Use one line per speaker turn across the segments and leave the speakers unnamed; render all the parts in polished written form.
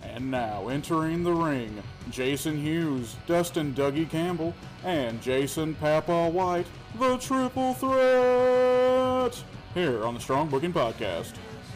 And now entering the ring, Jason Hughes, Dustin Dougie Campbell, and Jason Papa White, the Triple Threat, here on the Strong Booking Podcast.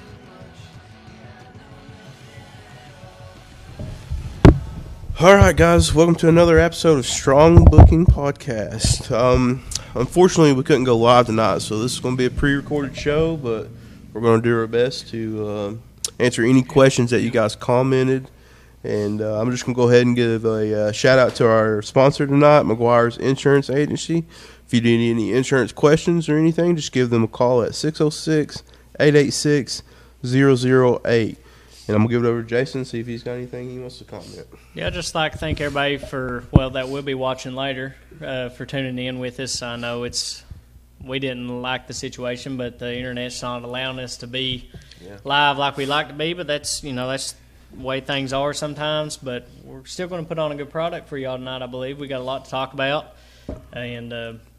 Alright guys, welcome to another episode of Strong Booking Podcast. Unfortunately we couldn't go live tonight, so this is going to be a pre-recorded show, but we're going to do our best to answer any questions that you guys commented. And I'm just going to go ahead and give a shout out to our sponsor tonight, McGuire's Insurance Agency. If you need any insurance questions or anything, just give them a call at 606-886-008. And I'm going to give it over to Jason, see if he's got anything he wants to comment.
Yeah, I'd just like to thank everybody that will be watching later, for tuning in with us. I know we didn't like the situation, but the internet's not allowing us to be live like we like to be, but that's the way things are sometimes. But we're still going to put on a good product for y'all tonight, I believe. We got a lot to talk about, and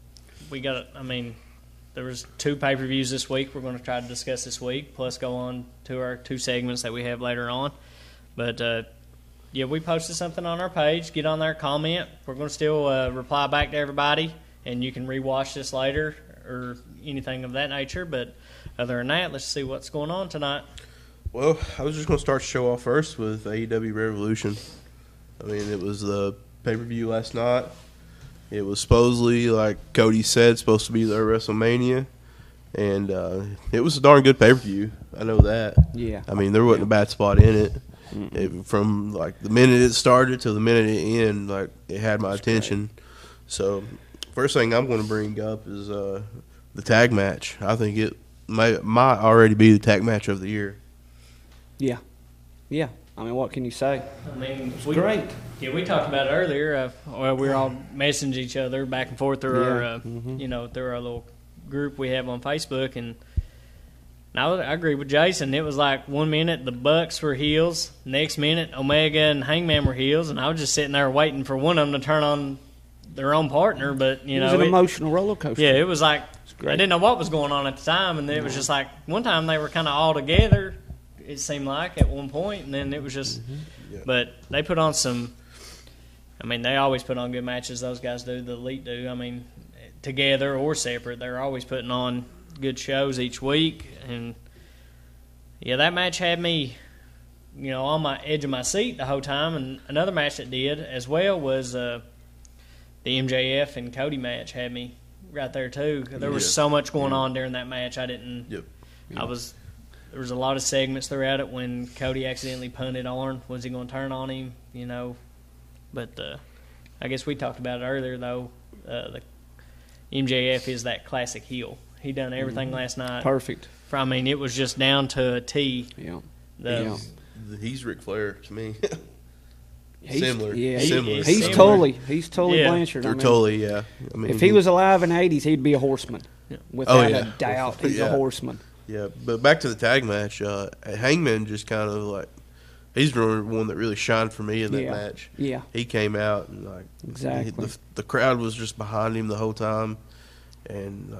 there was 2 pay-per-views this week we're going to try to discuss this week, plus go on to our 2 segments that we have later on. But, we posted something on our page. Get on there, comment. We're going to still reply back to everybody, and you can rewatch this later or anything of that nature. But other than that, let's see what's going on tonight.
Well, I was just going to start the show off first with AEW Revolution. I mean, it was the pay-per-view last night. It was supposedly, like Cody said, supposed to be their WrestleMania. And it was a darn good pay-per-view. I know that.
Yeah.
I mean, there wasn't a bad spot in it. From, like, the minute it started to the minute it ended, like, it had my attention. Great. So, first thing I'm going to bring up is the tag match. I think it might already be the tag match of the year.
Yeah. Yeah. I mean, what can you say?
I mean,
it's great.
Yeah, we talked about it earlier. We were all messaging each other back and forth through our, through our little group we have on Facebook, and I agree with Jason. It was like 1 minute the Bucks were heels, next minute Omega and Hangman were heels, and I was just sitting there waiting for one of them to turn on their own partner. But
it was an emotional roller coaster.
Yeah, it was like I didn't know what was going on at the time, and it was just like one time they were kind of all together. It seemed like at one point, and then it was just. But they put on some. I mean, they always put on good matches. Those guys do. The Elite do. I mean, together or separate, they're always putting on good shows each week. And yeah, that match had me, on my edge of my seat the whole time. And another match that did as well was the MJF and Cody match had me right there too. There was so much going on during that match. I didn't.
Yep.
There was a lot of segments throughout it when Cody accidentally punted Arn. Was he going to turn on him? But I guess we talked about it earlier, though. The MJF is that classic heel. He done everything last night.
Perfect.
It was just down to a T.
Yeah.
He's Ric Flair to me.
Similar. Yeah,
similar.
He's totally Blanchard.
They're totally, yeah. I mean,
if he was alive in the 80s, he'd be a horseman. Yeah. Without a doubt, he's a horseman.
Yeah, but back to the tag match, Hangman just kind of like, he's the one that really shined for me in that match.
Yeah.
He came out and
exactly.
The crowd was just behind him the whole time. And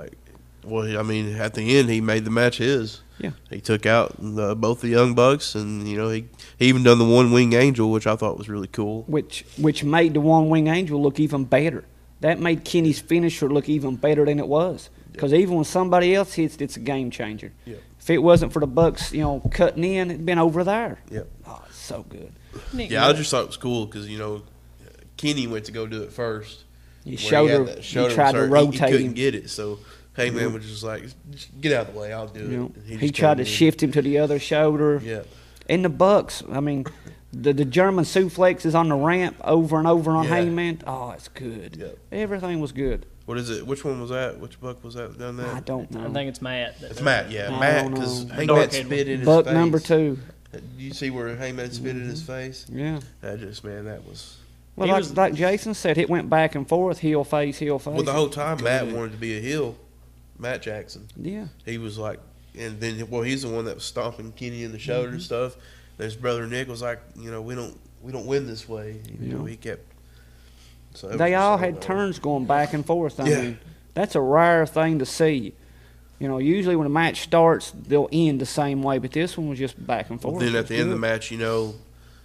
at the end, he made the match his.
Yeah.
He took out both the Young Bucks, and, he even done the One Wing Angel, which I thought was really cool.
Which made the One Wing Angel look even better. That made Kenny's finisher look even better than it was. Because even when somebody else hits it, it's a game changer.
Yeah.
If it wasn't for the Bucks, cutting in, it'd been over there.
Yeah.
Oh, it's so good.
Yeah, I just thought it was cool because, Kenny went to go do it first.
He tried to rotate him.
He couldn't get it, so Hangman was just like, get out of the way, I'll do it.
He tried to shift him to the other shoulder.
Yeah.
And the Bucks, the German suplexes on the ramp over and over on Hangman. Oh, it's good.
Yep.
Everything was good.
What is it? Which one was that? Which Buck was that done that?
I don't know.
I think it's Matt.
It's Matt, yeah. Matt, because Hangman spit in his
Buck
face.
number 2.
You see where Hangman spit in his face?
Yeah.
That was...
Well, like Jason said, it went back and forth, heel face, heel face.
Well, the whole time Matt wanted to be a heel, Matt Jackson.
Yeah.
He was like, and then, he's the one that was stomping Kenny in the shoulder and stuff. And his brother Nick was like, we don't win this way. He kept... So
they all had turns going back and forth. I mean, that's a rare thing to see. Usually when a match starts, they'll end the same way, but this one was just back and forth.
Then at the end of the match,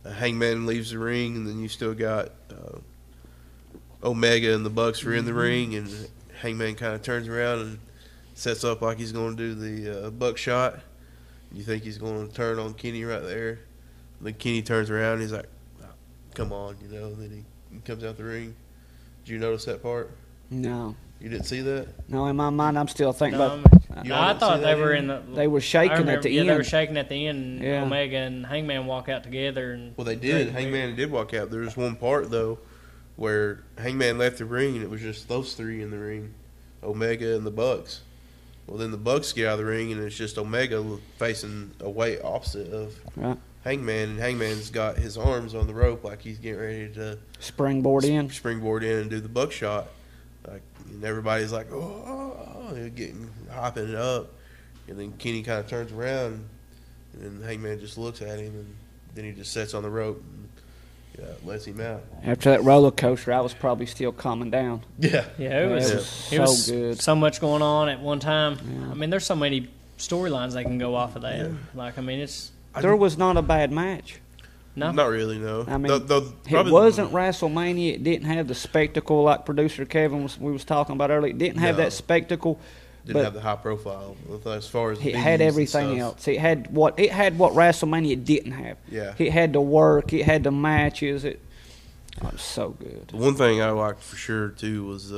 Hangman leaves the ring, and then you still got Omega and the Bucks are in the ring, and Hangman kind of turns around and sets up like he's going to do the buckshot. You think he's going to turn on Kenny right there. Then Kenny turns around and he's like, come on, then he comes out the ring. Did you notice that part?
No.
You didn't see that?
No, in my mind, I'm still thinking about.
You
I
didn't
thought
see
they
that
were
either?
in the.
They were shaking
I remember,
at the
yeah,
end.
they were shaking at the end. And
Yeah.
Omega and Hangman walk out together. And
Well, they did. Hangman did walk out. There was one part, though, where Hangman left the ring, and it was just those three in the ring, Omega and the Bucks. Well, then the Bucks get out of the ring, and it's just Omega facing away opposite of
Right.
Hangman, and Hangman's got his arms on the rope like he's getting ready to
Springboard in.
springboard in and do the buckshot. Like, and everybody's like, oh, getting hopping it up. And then Kenny kind of turns around, and then Hangman just looks at him, and then he just sets on the rope and lets him out.
After that roller coaster, I was probably still calming down.
Yeah.
Yeah, it was,
it was so good.
So much going on at one time.
Yeah.
I mean, there's so many storylines they can go off of that.
Yeah.
Like, I mean, it's
There was not a bad match.
no.
Not really, no.
I mean,
The-
it
probably-
wasn't WrestleMania. It didn't have the spectacle like producer Kevin was talking about earlier. It didn't have
No.
that spectacle.
Didn't
but
have the high profile as far as
it
views
had
and
everything
stuff.
else. It had what WrestleMania didn't have.
Yeah.
It had the work. It had the matches. It was so good.
The one thing I liked for sure too was,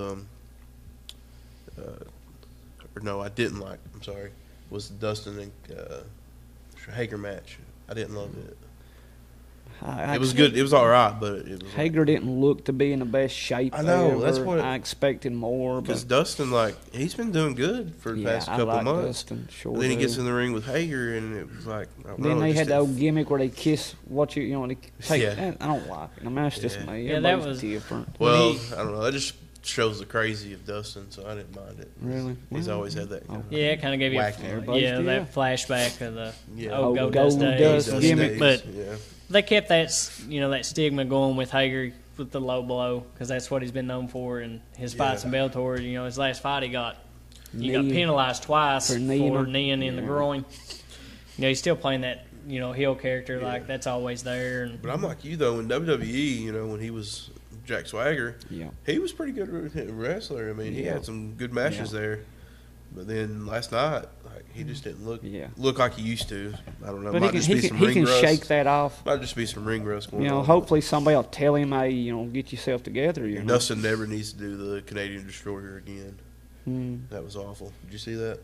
or no, I didn't like. I'm sorry, was the Dustin and Hager match. I didn't love it. It was good. It was all right, but it was
Hager didn't look to be in the best shape.
I know,
ever.
that's what-
I expected more.
because
But
Dustin, like, he's been doing good for the
yeah,
past
I
couple
like
months.
Dustin. Sure.
But then he
do.
gets in the ring with Hager, and it was like, I don't
Then
know,
they
it
had
just
the old
didn't-
gimmick where they kiss what you know. They take.
Yeah.
I don't like it. I mean, that's just
Yeah.
me.
Yeah, that
Everybody's
was-
different.
Well, I don't know. That just shows the crazy of Dustin, so I didn't mind it.
Really?
He's
Well,
always had that. Kind of,
Yeah, it kind of gave you
Wacky.
Everybody's do
that flashback of the
Yeah.
old
Old
Goldust
Goldust
days.
Dust gimmick.
But
yeah.
they kept that that stigma going with Hager with the low blow because that's what he's been known for in his fights in Bellator. His last fight he got penalized twice for kneeing in the groin. He's still playing that heel character like that's always there. And
But I'm like you though. In WWE, when he was Jack Swagger,
Yeah.
he was pretty good wrestler. I mean, he
Yeah.
had some good matches
Yeah.
there. But then last night, he just didn't look like he used to. I don't know.
But
Might just be some
he
ring
can
rust.
shake that off.
Might just be some ring rust going on.
Hopefully somebody will tell him, hey, get yourself together.
Dustin never needs to do the Canadian Destroyer again.
Mm.
That was awful. Did you see that?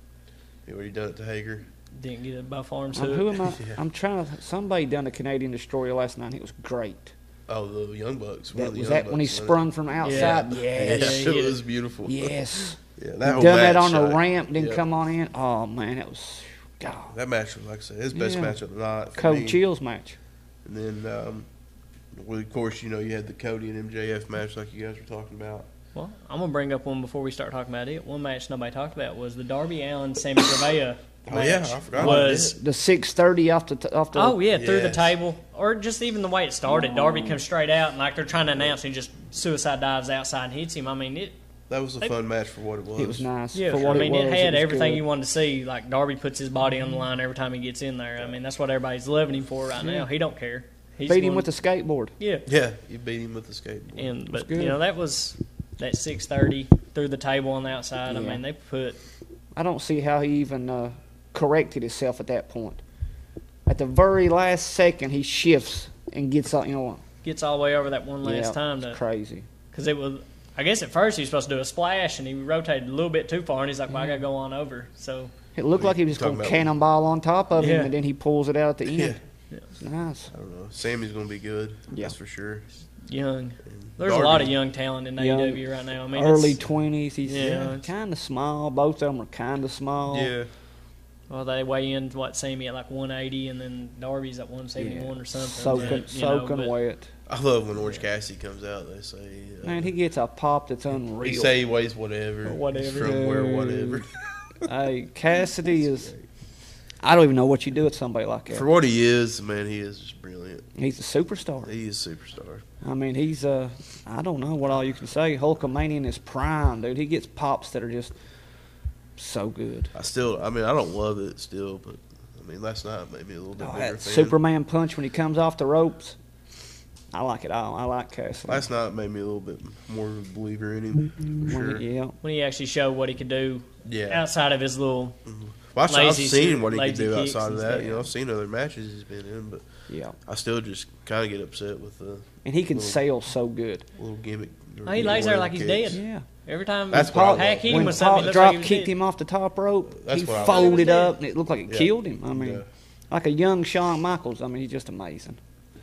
He already done it to Hager.
didn't get a buff arm
Who am I?
Yeah.
I'm trying to. Somebody done a Canadian Destroyer last night. It was great.
Oh, the Young Bucks.
Was that when he sprung from outside?
Yeah,
Yes.
Yeah,
it was beautiful.
Yes.
Yeah,
Done
that whole
that
match,
on the ramp, then
yeah.
come on in. Oh man, it was God.
That match was, like I said, his best
Yeah.
match of the night. for
Cold
me.
chills match.
And then, well, of course, you had the Cody and MJF match like you guys were talking about.
Well, I'm gonna bring up one before we start talking about it. One match nobody talked about was the Darby Allin Sammy Guevara
Oh, yeah,
match.
I forgot about
was
that.
The 6:30 off the.
Oh yeah, through the
Yes.
table, or just even the way it started. Darby comes straight out, and like they're trying to announce, he just suicide dives outside and hits him. I mean,
That was a fun match for what it was.
It was nice.
yeah,
For what
I mean, it
was,
had
was
everything
good.
you wanted to see. Like Darby puts his body on the line every time he gets in there. I mean, that's what everybody's loving him for right now. He don't care. He's
Beat him
going-
with the skateboard.
yeah.
Yeah, you beat him with the skateboard.
And but
good.
that was that 6:30 through the table on the outside. I
Yeah.
mean, they put
I don't see how he even corrected himself at that point. At the very last second, he shifts and gets up.
gets all the way over that one last time
it's
to
crazy.
because it was. I guess at first he was supposed to do a splash and he rotated a little bit too far and he's like, "Well, I gotta go on over." So
It looked like he was
talking
going to
about-
cannonball on top of him,
Yeah.
and then he pulls it out at the end.
Yeah.
It's nice.
I don't know. Sammy's going to be good.
Yeah.
That's for sure.
young.
And
There's a
Darby-
lot of young talent in
Young,
AEW right now. I mean,
Early
it's-
20s. He's
Yeah.
kind of small. Both of them are kind of small.
Yeah.
Well, they weigh in Sammy at like 180, and then Darby's at 171 or something.
Soaking,
But, you know,
soaking
but-
wet.
I love when Orange Cassidy comes out. They say,
Man, he gets a pop that's unreal.
he say he weighs whatever.
Whatever.
He's from where whatever.
Hey, Cassidy is. I don't even know what you do with somebody like that.
For what he is, man, he is just brilliant.
He's a superstar.
He is a superstar.
I mean, he's I don't know what all you can say. Hulkamania in his prime, dude. He gets pops that are just so good.
I don't love it still, but I I mean, last night made me a little bit bigger
That
fan.
Superman punch when he comes off the ropes. I like it all. I like Cassidy.
Last night made me a little bit more of a believer in him. For
When
sure.
he- yeah.
When he actually showed what he could do
Yeah.
outside of his little.
Well, I've
lazy
seen
shit,
what he could
lazy
do
kicks
outside of
and
that.
stuff.
You know, I've seen other matches he's been in, but
Yeah.
I still just kind of get upset with the
And he can
Little-
sell so good.
little gimmick.
Oh, he lays there like he's
kicks.
dead.
Yeah.
Every time
That's what I love.
Pac hit him
When
with something,
Pac
it looks
drop
like he was
kicked
dead.
him off the top rope,
That's
he
what I love.
folded
He was
up, and it looked like it
Yeah.
killed him. I mean,
Yeah.
like a young Shawn Michaels. I mean, he's just amazing.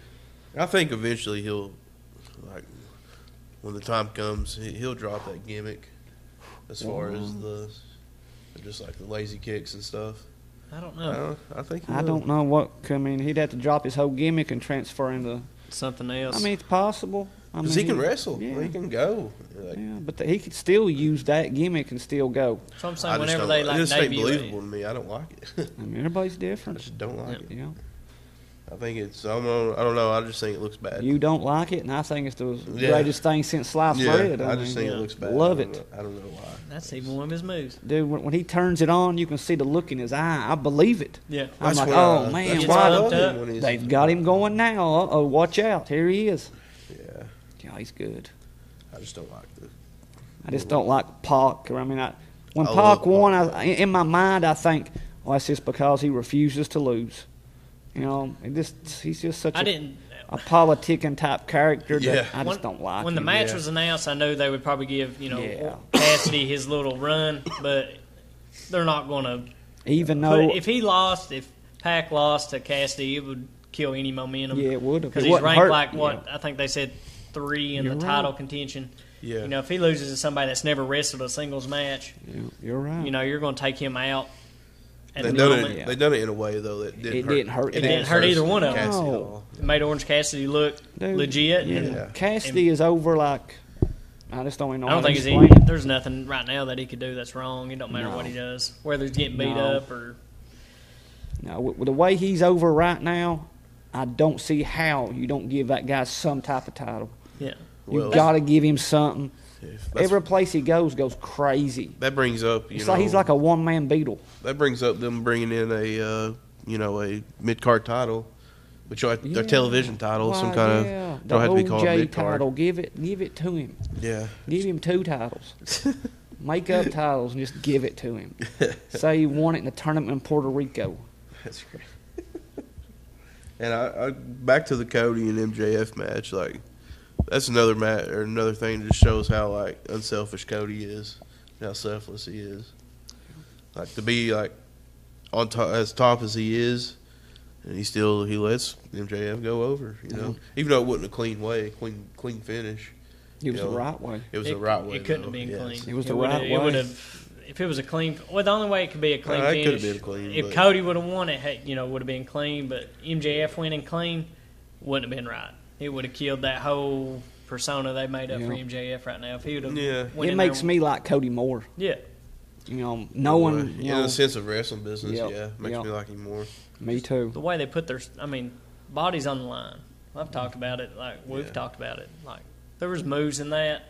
I think eventually he'll, like, when the time comes, he'll drop that gimmick as far as the, just like the lazy kicks and stuff.
I don't know.
I think he
I
will.
don't know what. I mean, he'd have to drop his whole gimmick and transfer into.
Something else.
I mean, it's possible. I mean,
Because he can wrestle.
Yeah.
He can go. Like,
Yeah, but he could still use that gimmick and still go.
so I'm saying
I just
whenever
don't,
they
it
like
just ain't
debut
believable
it.
to me. I don't like it.
I mean, everybody's
I
different.
just don't like it.
Yeah.
I think it's, I don't know. I just think it looks bad.
You don't like it, and I think it's the
Yeah.
greatest thing since sliced
yeah,
bread.
I just
mean,
think
yeah.
it looks bad.
Love
I don't
it.
know- I don't know why.
That's even one of his moves.
Dude, when he turns it on, you can see the look in his eye. I believe it.
Yeah.
I'm
That's
like,
when
oh
I-
man,
that's
why
why I
they-
love him when he's-
they've got him going now. Uh-oh, watch out. Here he is.
Yeah,
Yeah, he's good.
I just don't like the.
I just don't like Pac. I mean, when
I love
Pac won,
Pac.
in my mind, I think, well, that's just because he refuses to lose. You know, he's just such
I didn't.
a politicking type character that
Yeah.
I just don't like.
When the
him.
match
Yeah.
was announced, I knew they would probably give
Yeah.
Cassidy his little run, but they're not going to.
Even though,
If he lost, if Pac lost to Cassidy, it would kill any momentum.
yeah, it would have.
because
It
he's
wouldn't
ranked
hurt.
like what
Yeah.
I think they said 3 in
You're
the
right.
title contention.
Yeah.
You know, if he loses to somebody that's never wrestled a singles match,
Yeah, you're right.
you know, you're going to take him out. At
They
the
done
moment.
it.
Yeah.
They done it in a way though that didn't
It
hurt.
didn't hurt
It didn't hurt either one of them.
Cassidy at
No.
all.
It made Orange Cassidy look
Dude,
legit.
Yeah.
and
Yeah.
Cassidy is over like I just don't even know.
I don't
how
think
to
there's
explain it.
there's nothing right now that he could do that's wrong. It don't matter
No.
what he does, whether he's getting beat
No.
up or
No, with the way he's over right now, I don't see how you don't give that guy some type of title.
yeah.
You
Well,
got to give him something.
That's-
Every place he goes crazy.
that brings up.
It's like he's like a one man Beatle.
That brings up them bringing in a a mid card title, which are their
Yeah.
television title, some
Why,
kind
yeah.
of don't have to be called
OJ
mid card.
title. Give it to him.
Yeah,
Give him 2 titles. Make up titles and just give it to him. Say he won it in the tournament in Puerto Rico.
that's great. And I back to the Cody and MJF match, like that's another match or another thing that just shows how like unselfish Cody is, and how selfless he is. Like to be like on top as top as he is, and he lets MJF go over. You know, even though it wasn't a clean way, clean finish.
It was
You
the
know,
right way.
It was the right way.
It couldn't
though,
have been
yes.
clean.
It was the
would've-
right
It
way.
would have. If it was a clean, well, the only way it could be a clean
It could've
finish.
been clean,
if
but-
Cody would have won it, would have been clean. But MJF winning clean wouldn't have been right. It would have killed that whole persona they made up for
Yeah.
MJF right now. If he would have,
Yeah.
It makes me like Cody more.
Yeah,
You know, knowing,
in the sense of wrestling business,
Yep,
yeah, makes
yep.
me like him more.
me too.
the way they put their, bodies on the line. I've talked about it. Like we've
Yeah.
talked about it. Like there was moves in that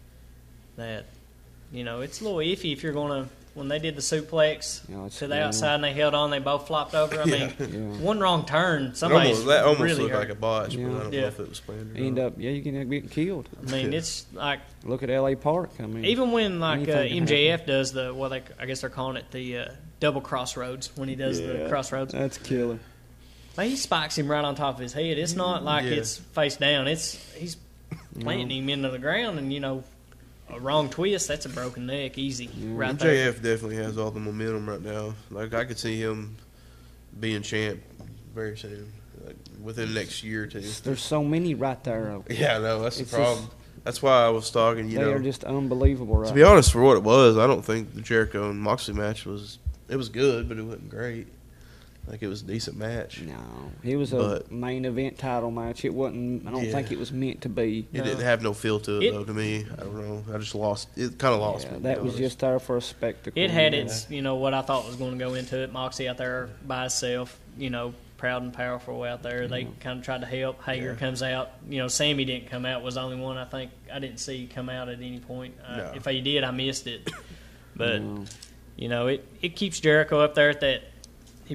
it's a little iffy if you're gonna. When they did the suplex
Yeah, it's-
to the
yeah.
outside and they held on, they both flopped over. I mean,
Yeah.
one wrong turn, somebody's
That almost
really
looked
hurt.
like a botch,
Yeah.
but I don't
Yeah.
know if it was planned or
End
not.
up, you can end up getting killed.
I mean, it's like
Look at L.A. Park. I mean,
even when
Anything can
MJF does the I guess they're calling it the double crossroads when he does the
Yeah.
crossroads.
that's killer.
Like, he spikes him right on top of his head. It's not like
Yeah.
it's face down. He's planting him into the ground, and a wrong twist, that's a broken neck, easy right there.
MJF definitely has all the momentum right now. Like I could see him being champ very soon, like within the next year or two.
There's so many right there.
Yeah, I know that's
It's
the problem. That's why I was talking.
They are just unbelievable. Right
to be honest, for what it was, I don't think the Jericho and Moxley match was good, but it wasn't great. Like it was a decent match.
No, it was a
But-
main event title match. It wasn't. I don't
Yeah.
think it was meant to be.
It didn't have no feel to it,
It-
though. To me, I don't know. I just lost. It kind of lost
Yeah,
me. to
that
be
was
honest.
just there for a spectacle.
It had
Yeah.
its, what I thought was going to go into it. Moxie out there by himself, proud and powerful out there. They kind of tried to help. Hager
Yeah.
comes out. Sammy didn't come out. Was the only one I think I didn't see come out at any point.
No.
If he did, I missed it. But
No.
it keeps Jericho up there at that.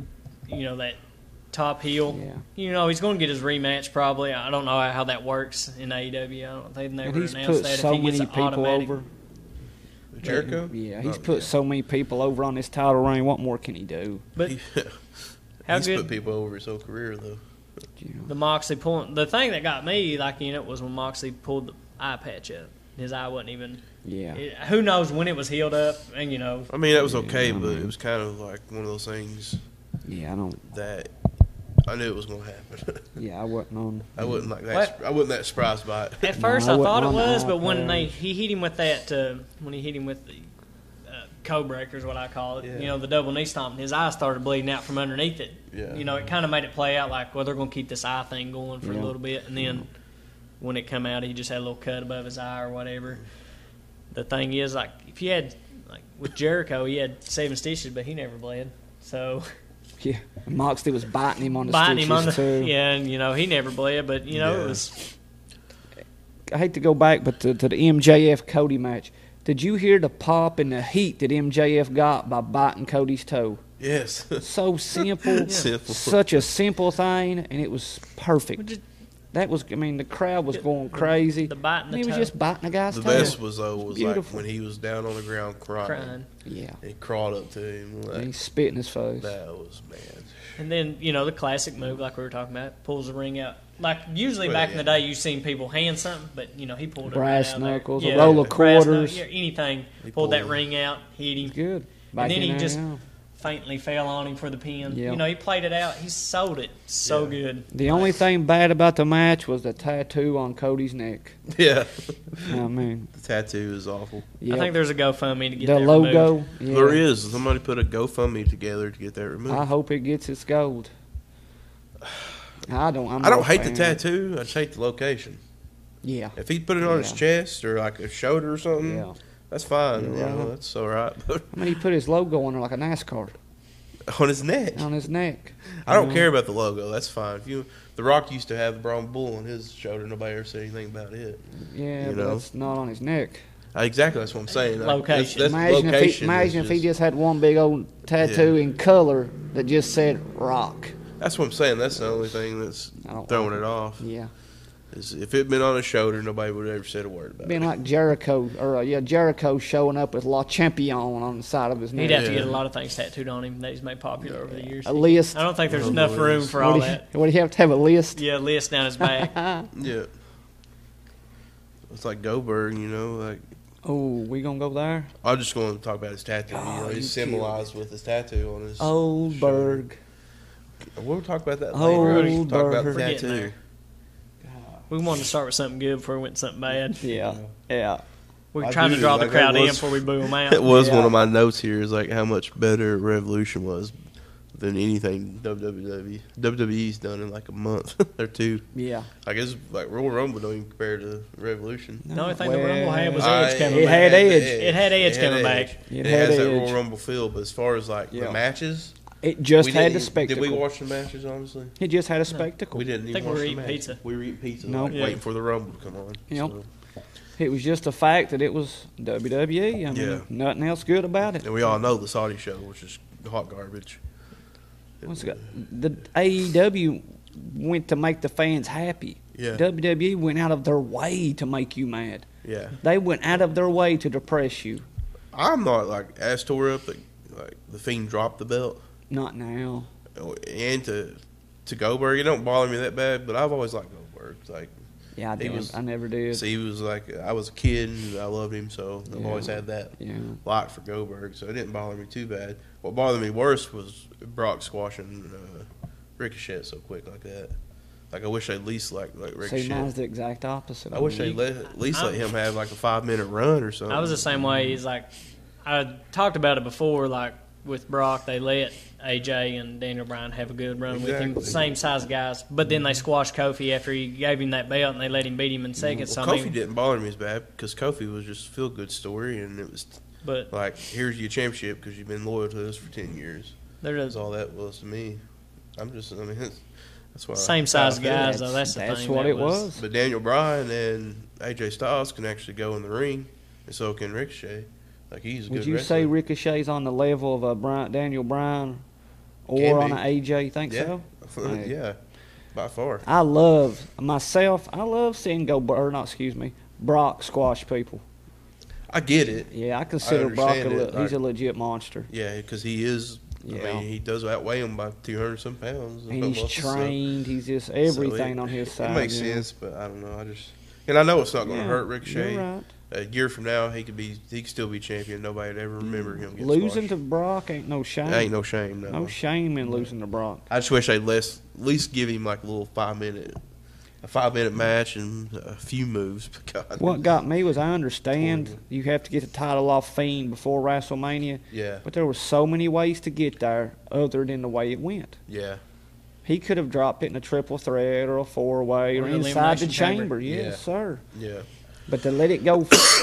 that top heel.
Yeah.
He's going to get his rematch probably. I don't know how that works in AEW. They've never
And he's
announced
put
that.
so
if he gets
many
an
people
automatic,
over.
Jericho?
Yeah, he's put so many people over on this title reign. What more can he do?
But how
He's
good
put people over his whole career, though.
You know?
the Moxley point. The thing that got me was when Moxley pulled the eye patch up. His eye wasn't even.
Yeah.
Who knows when it was healed up? And
I mean, that was okay, but it was kind of like one of those things
Yeah, I don't.
that I knew it was going to happen.
Yeah, I wasn't on.
I wasn't like that. I wasn't that surprised by it.
At first,
I
I
wasn't
thought it
on the
was,
eye
but when
patch.
he hit him with that, when he hit him with the co-breaker is what I call it.
Yeah.
The double knee stomp, and his eye started bleeding out from underneath it.
Yeah.
It kind of made it play out like, well, they're going to keep this eye thing going for a
Yeah.
little bit, and then when it come out, he just had a little cut above his eye or whatever. The thing is, like, if you had, like, with Jericho, he had 7 stitches, but he never bled. So
Yeah, Moxley was biting him on the
biting him on the
stitches, too.
yeah, and he never bled, but it was.
I hate to go back, but to the MJF Cody match, did you hear the pop and the heat that MJF got by biting Cody's toe?
Yes.
So simple,
Simple.
such a simple thing, and it was perfect.
Just-
That was, I mean, the crowd was going crazy.
the biting the
he was
toe.
just biting the guy's
The
toe.
best was
Beautiful.
like when he was down on the ground crying.
Crying.
Yeah,
And he crawled up to him.
and
Like,
he spit in his face.
that was, man.
And then, the classic move, like we were talking about, pulls the ring out. Like, usually
Well,
back
yeah.
in the day, you've seen people hand something, but, he pulled it
Brass
right out there.
knuckles, a
Yeah,
roll of
brass
quarters.
yeah, anything.
He
Pulled that
pulled-
ring out, hit him,
Good.
and
Back
then
in
he
there,
just
yeah.
faintly fell on him for the pin.
Yeah.
He played it out. He sold it so
Yeah.
good.
The only thing bad about the match was the tattoo on Cody's neck.
Yeah.
I mean,
The tattoo is awful.
yep.
I think there's a GoFundMe to get
the
that
logo.
removed.
Yeah.
There is. Somebody put a GoFundMe together to get that removed.
I hope it gets its gold. I don't. I'm
I don't
not a
hate the
fan.
tattoo. I just hate the location.
Yeah.
If he put it on his
Yeah.
chest or like a shoulder or something,
Yeah.
that's fine.
You're
You know,
right.
that's all right. But
I mean, he put his logo on there like a NASCAR
on his neck,
on his neck.
I don't
You
care
know?
about the logo. That's fine. The Rock used to have the Braun Bull on his shoulder. Nobody ever said anything about it.
Yeah,
You
but
know?
it's not on his neck.
Exactly. That's what I'm saying.
Location.
That's
Imagine
location
if he just had one big old tattoo in color that just said Rock.
That's what I'm saying. That's the only thing that's
I don't
throwing
like
it off.
Yeah.
Is if it had been on his shoulder, nobody would have ever said a word about
Being
it.
like Jericho, or Jericho showing up with La Champion on the side of his neck.
He'd have to
Yeah.
get a lot of things tattooed on him that he's made popular over the years.
A list.
I don't think there's
Oh,
enough
boy,
room
this-
for all
Would he,
that.
would he have to have a list?
Yeah, list down his back.
Yeah. It's like Goldberg, like
Oh, we gonna go there?
I'm just going to talk about his tattoo.
Oh, you
He's symbolized with his tattoo on his
Oldberg.
shoulder. We'll talk about that later. We'll talk about the
Oldberg.
We're getting
tattoo.
there. We wanted to start with something good before we went to something bad.
Yeah. Yeah.
We're
I
trying to
do,
draw the
like,
crowd
that
in
was-
before we boo them out.
It was
Yeah.
one of my notes here is like how much better Revolution was than anything WWE's done in like a month or two.
Yeah.
I guess like Royal Rumble don't even compare to Revolution.
The only thing the Rumble had was
I-
Edge coming
It
back.
had Edge.
It had Edge coming back.
It,
It had
has that
Edge.
Royal Rumble feel, but as far as like
Yeah.
the matches,
It just
we
had
didn't-
the spectacle.
Did we watch the matches? Honestly,
It just had a spectacle.
we didn't
I
even
think we
watch
were
the
eating
matches.
pizza.
We were eating pizza,
No.
like,
Yeah.
waiting for the Rumble to come on.
Yep.
So,
It was just the fact that it was WWE. I mean,
Yeah.
nothing else good about it.
and we all know the Saudi show, which is hot garbage.
What's it got? The AEW went to make the fans happy.
Yeah.
WWE went out of their way to make you mad.
Yeah,
They went out of their way to depress you.
I'm not like as tore up that like the Fiend dropped the belt.
Not now.
And to Goldberg, it don't bother me that bad, but I've always liked Goldberg. Like,
Yeah,
He was-
I never did.
see, he was like, I was a kid and I loved him, so I've
Yeah.
always had that
Yeah.
like for Goldberg, so it didn't bother me too bad. What bothered me worse was Brock squashing Ricochet so quick like that. Like, I wish they'd at least like
See,
Ricochet.
mine's the exact opposite.
I wish they'd at least let him have like a 5-minute run or something.
I was the same way. He's like, I talked about it before. Like with Brock, they let AJ and Daniel Bryan have a good run with him,
Exactly.
same size guys. But then they squashed Kofi after he gave him that belt, and they let him beat him in seconds.
Well,
So, I
Kofi
mean,
didn't bother me as bad because Kofi was just a feel good story, and it was
but
like, here's your championship because you've been loyal to us for 10 years.
they're
That's
the
all that was to me. That's why
same size
I feel.
guys, though. That's the
That's
thing.
what
that
it was.
But Daniel Bryan and AJ Styles can actually go in the ring, and so can Ricochet. Like, he's a
Would
good
you
wrestler.
say Ricochet's on the level of Daniel Bryan or
Can
on
be.
an AJ. You think
Yeah.
so? Hey.
Yeah, by far.
I love seeing Brock squash people.
I get it.
Yeah, I consider Brock
understand it,
he's a
like-
legit monster.
Yeah, because he is.
Yeah.
I mean, he does outweigh him by 200 some pounds.
And he's
almost, so-
trained. He's just
so
everything
it-
on his side.
It makes
you know.
sense, but I don't know. And I know it's not going to
Yeah,
hurt Ricochet.
you're right.
A year from now, he could still be champion. Nobody would ever remember him getting
Losing
squashed.
to Brock ain't no shame.
Ain't no shame. No.
No shame in losing to Brock.
I just wish they'd at least give him like a little 5-minute match and a few moves. God.
What got me was I understand
Horrible.
you have to get the title off Fiend before WrestleMania,
Yeah,
but there were so many ways to get there other than the way it went.
yeah,
He could have dropped it in a triple threat or a four-way
Or
or
an
inside the
elimination chamber.
chamber. Yes,
Yeah.
sir.
yeah.
But to let it go,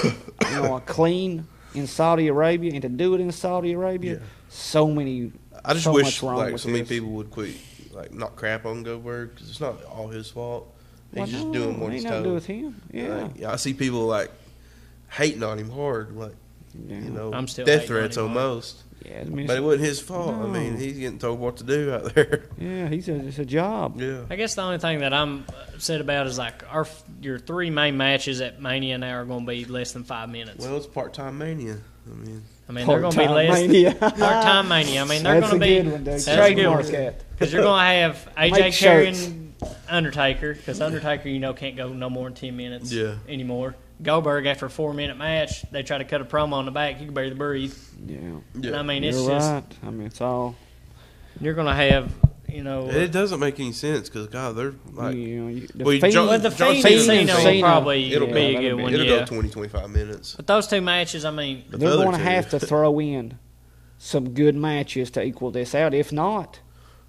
a clean in Saudi Arabia, and to do it in Saudi Arabia,
Yeah.
so many.
I just
so
wish
much wrong
like
with
so many
this.
people would quit, like not crap on Goldberg because it's not all his fault. He's
Well,
just
no,
doing what
ain't
he's
nothing to do
told.
with him. Yeah,
Like, I see people like hating on him hard, like
yeah.
you know,
I'm still
death
hating on
threats
him hard.
almost.
Yeah, I mean,
But it wasn't his fault. I mean,
No.
he's getting told what to do out there.
yeah, it's a job.
Yeah.
I guess the only thing that I'm upset about is like your three main matches at Mania now are going to be less than 5 minutes.
Well, it's part-time mania. I mean,
they're going to be
Part-time
less
Mania.
part-time Mania. I mean, they're
That's
going to
a
be
good one, Doug.
that's a good
Trademark
one.
that.
Because you're going to have
Make
AJ
shirts.
carrying Undertaker, because Undertaker, can't go no more than 10 minutes
Yeah.
anymore. Goldberg, after a 4-minute match, they try to cut a promo on the back. You can barely breathe.
Yeah,
yeah.
And I mean, it's
you're
just
right. I mean, it's all.
you're going to have,
it doesn't make any sense because God, they're like
The
Well,
Fiend-
John-
well, the
John
Fiend
Cena-
and Cena will
Cena,
probably
it'll
be
go-
a
that'll
good
be-
one.
it'll
Yeah.
go 20-25 minutes.
But those two matches, I mean,
But
They're
the other
going to
two-
have to throw in some good matches to equal this out. If not,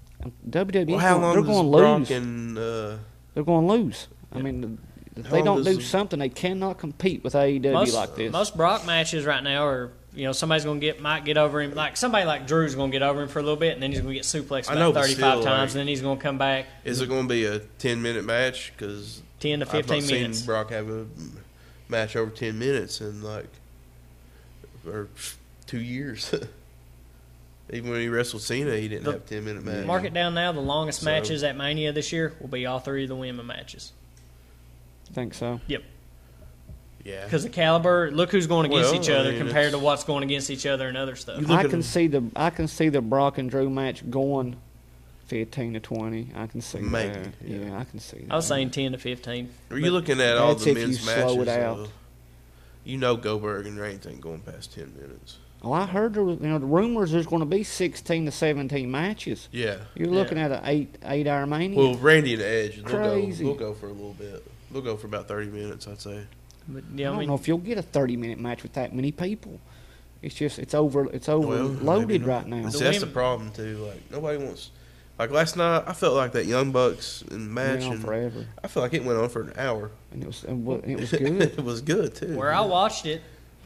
WWE
Well, how long
they're
does
going to
Brock
lose.
and
They're going to lose. I mean, if
How
they
long
don't do
does-
something, they cannot compete with AEW like this.
most Brock matches right now are, somebody's going to might get over him. Like somebody like Drew's going to get over him for a little bit, and then he's going to get suplexed
I know,
about
but
35
still,
times,
like-
and then he's going to come back
is it going to be a 10-minute match? Because
10 to
I've
15
not
minutes.
seen Brock have a match over 10 minutes in or 2 years. Even when he wrestled Cena, he didn't have a 10-minute match.
Mark it down now. The longest
So-
matches at Mania this year will be all three of the women matches.
think so.
Yep.
Yeah.
Because the caliber, look who's going against
Well,
each
I
other
mean,
compared to
it's-
what's going against each other and other stuff.
You look
I
at
can
them-
see the Brock and Drew match going 15 to 20. I can see
Maybe,
that.
yeah.
I can see that.
I was saying 10 to 15.
Are you looking at all
That's
the
if you
men's
slow
matches?
it out.
though? You know Goldberg and Reigns ain't going past 10 minutes.
Oh, I heard there was, the rumors there's going to be 16 to 17 matches.
Yeah.
You're looking at an eight-hour Mania.
Well, Randy and Edge,
Crazy.
they'll go for a little bit. They'll go for about 30 minutes, I'd say.
But,
I don't know if you'll get a 30-minute match with that many people. It's overloaded
maybe not.
right now.
See,
The
that's the
women-
problem too. Like nobody wants. Like last night, I felt like that Young Bucks in match,
Went on
and
forever,
I feel like it went on for an hour.
and it was good.
It was good too.
Where I watched it,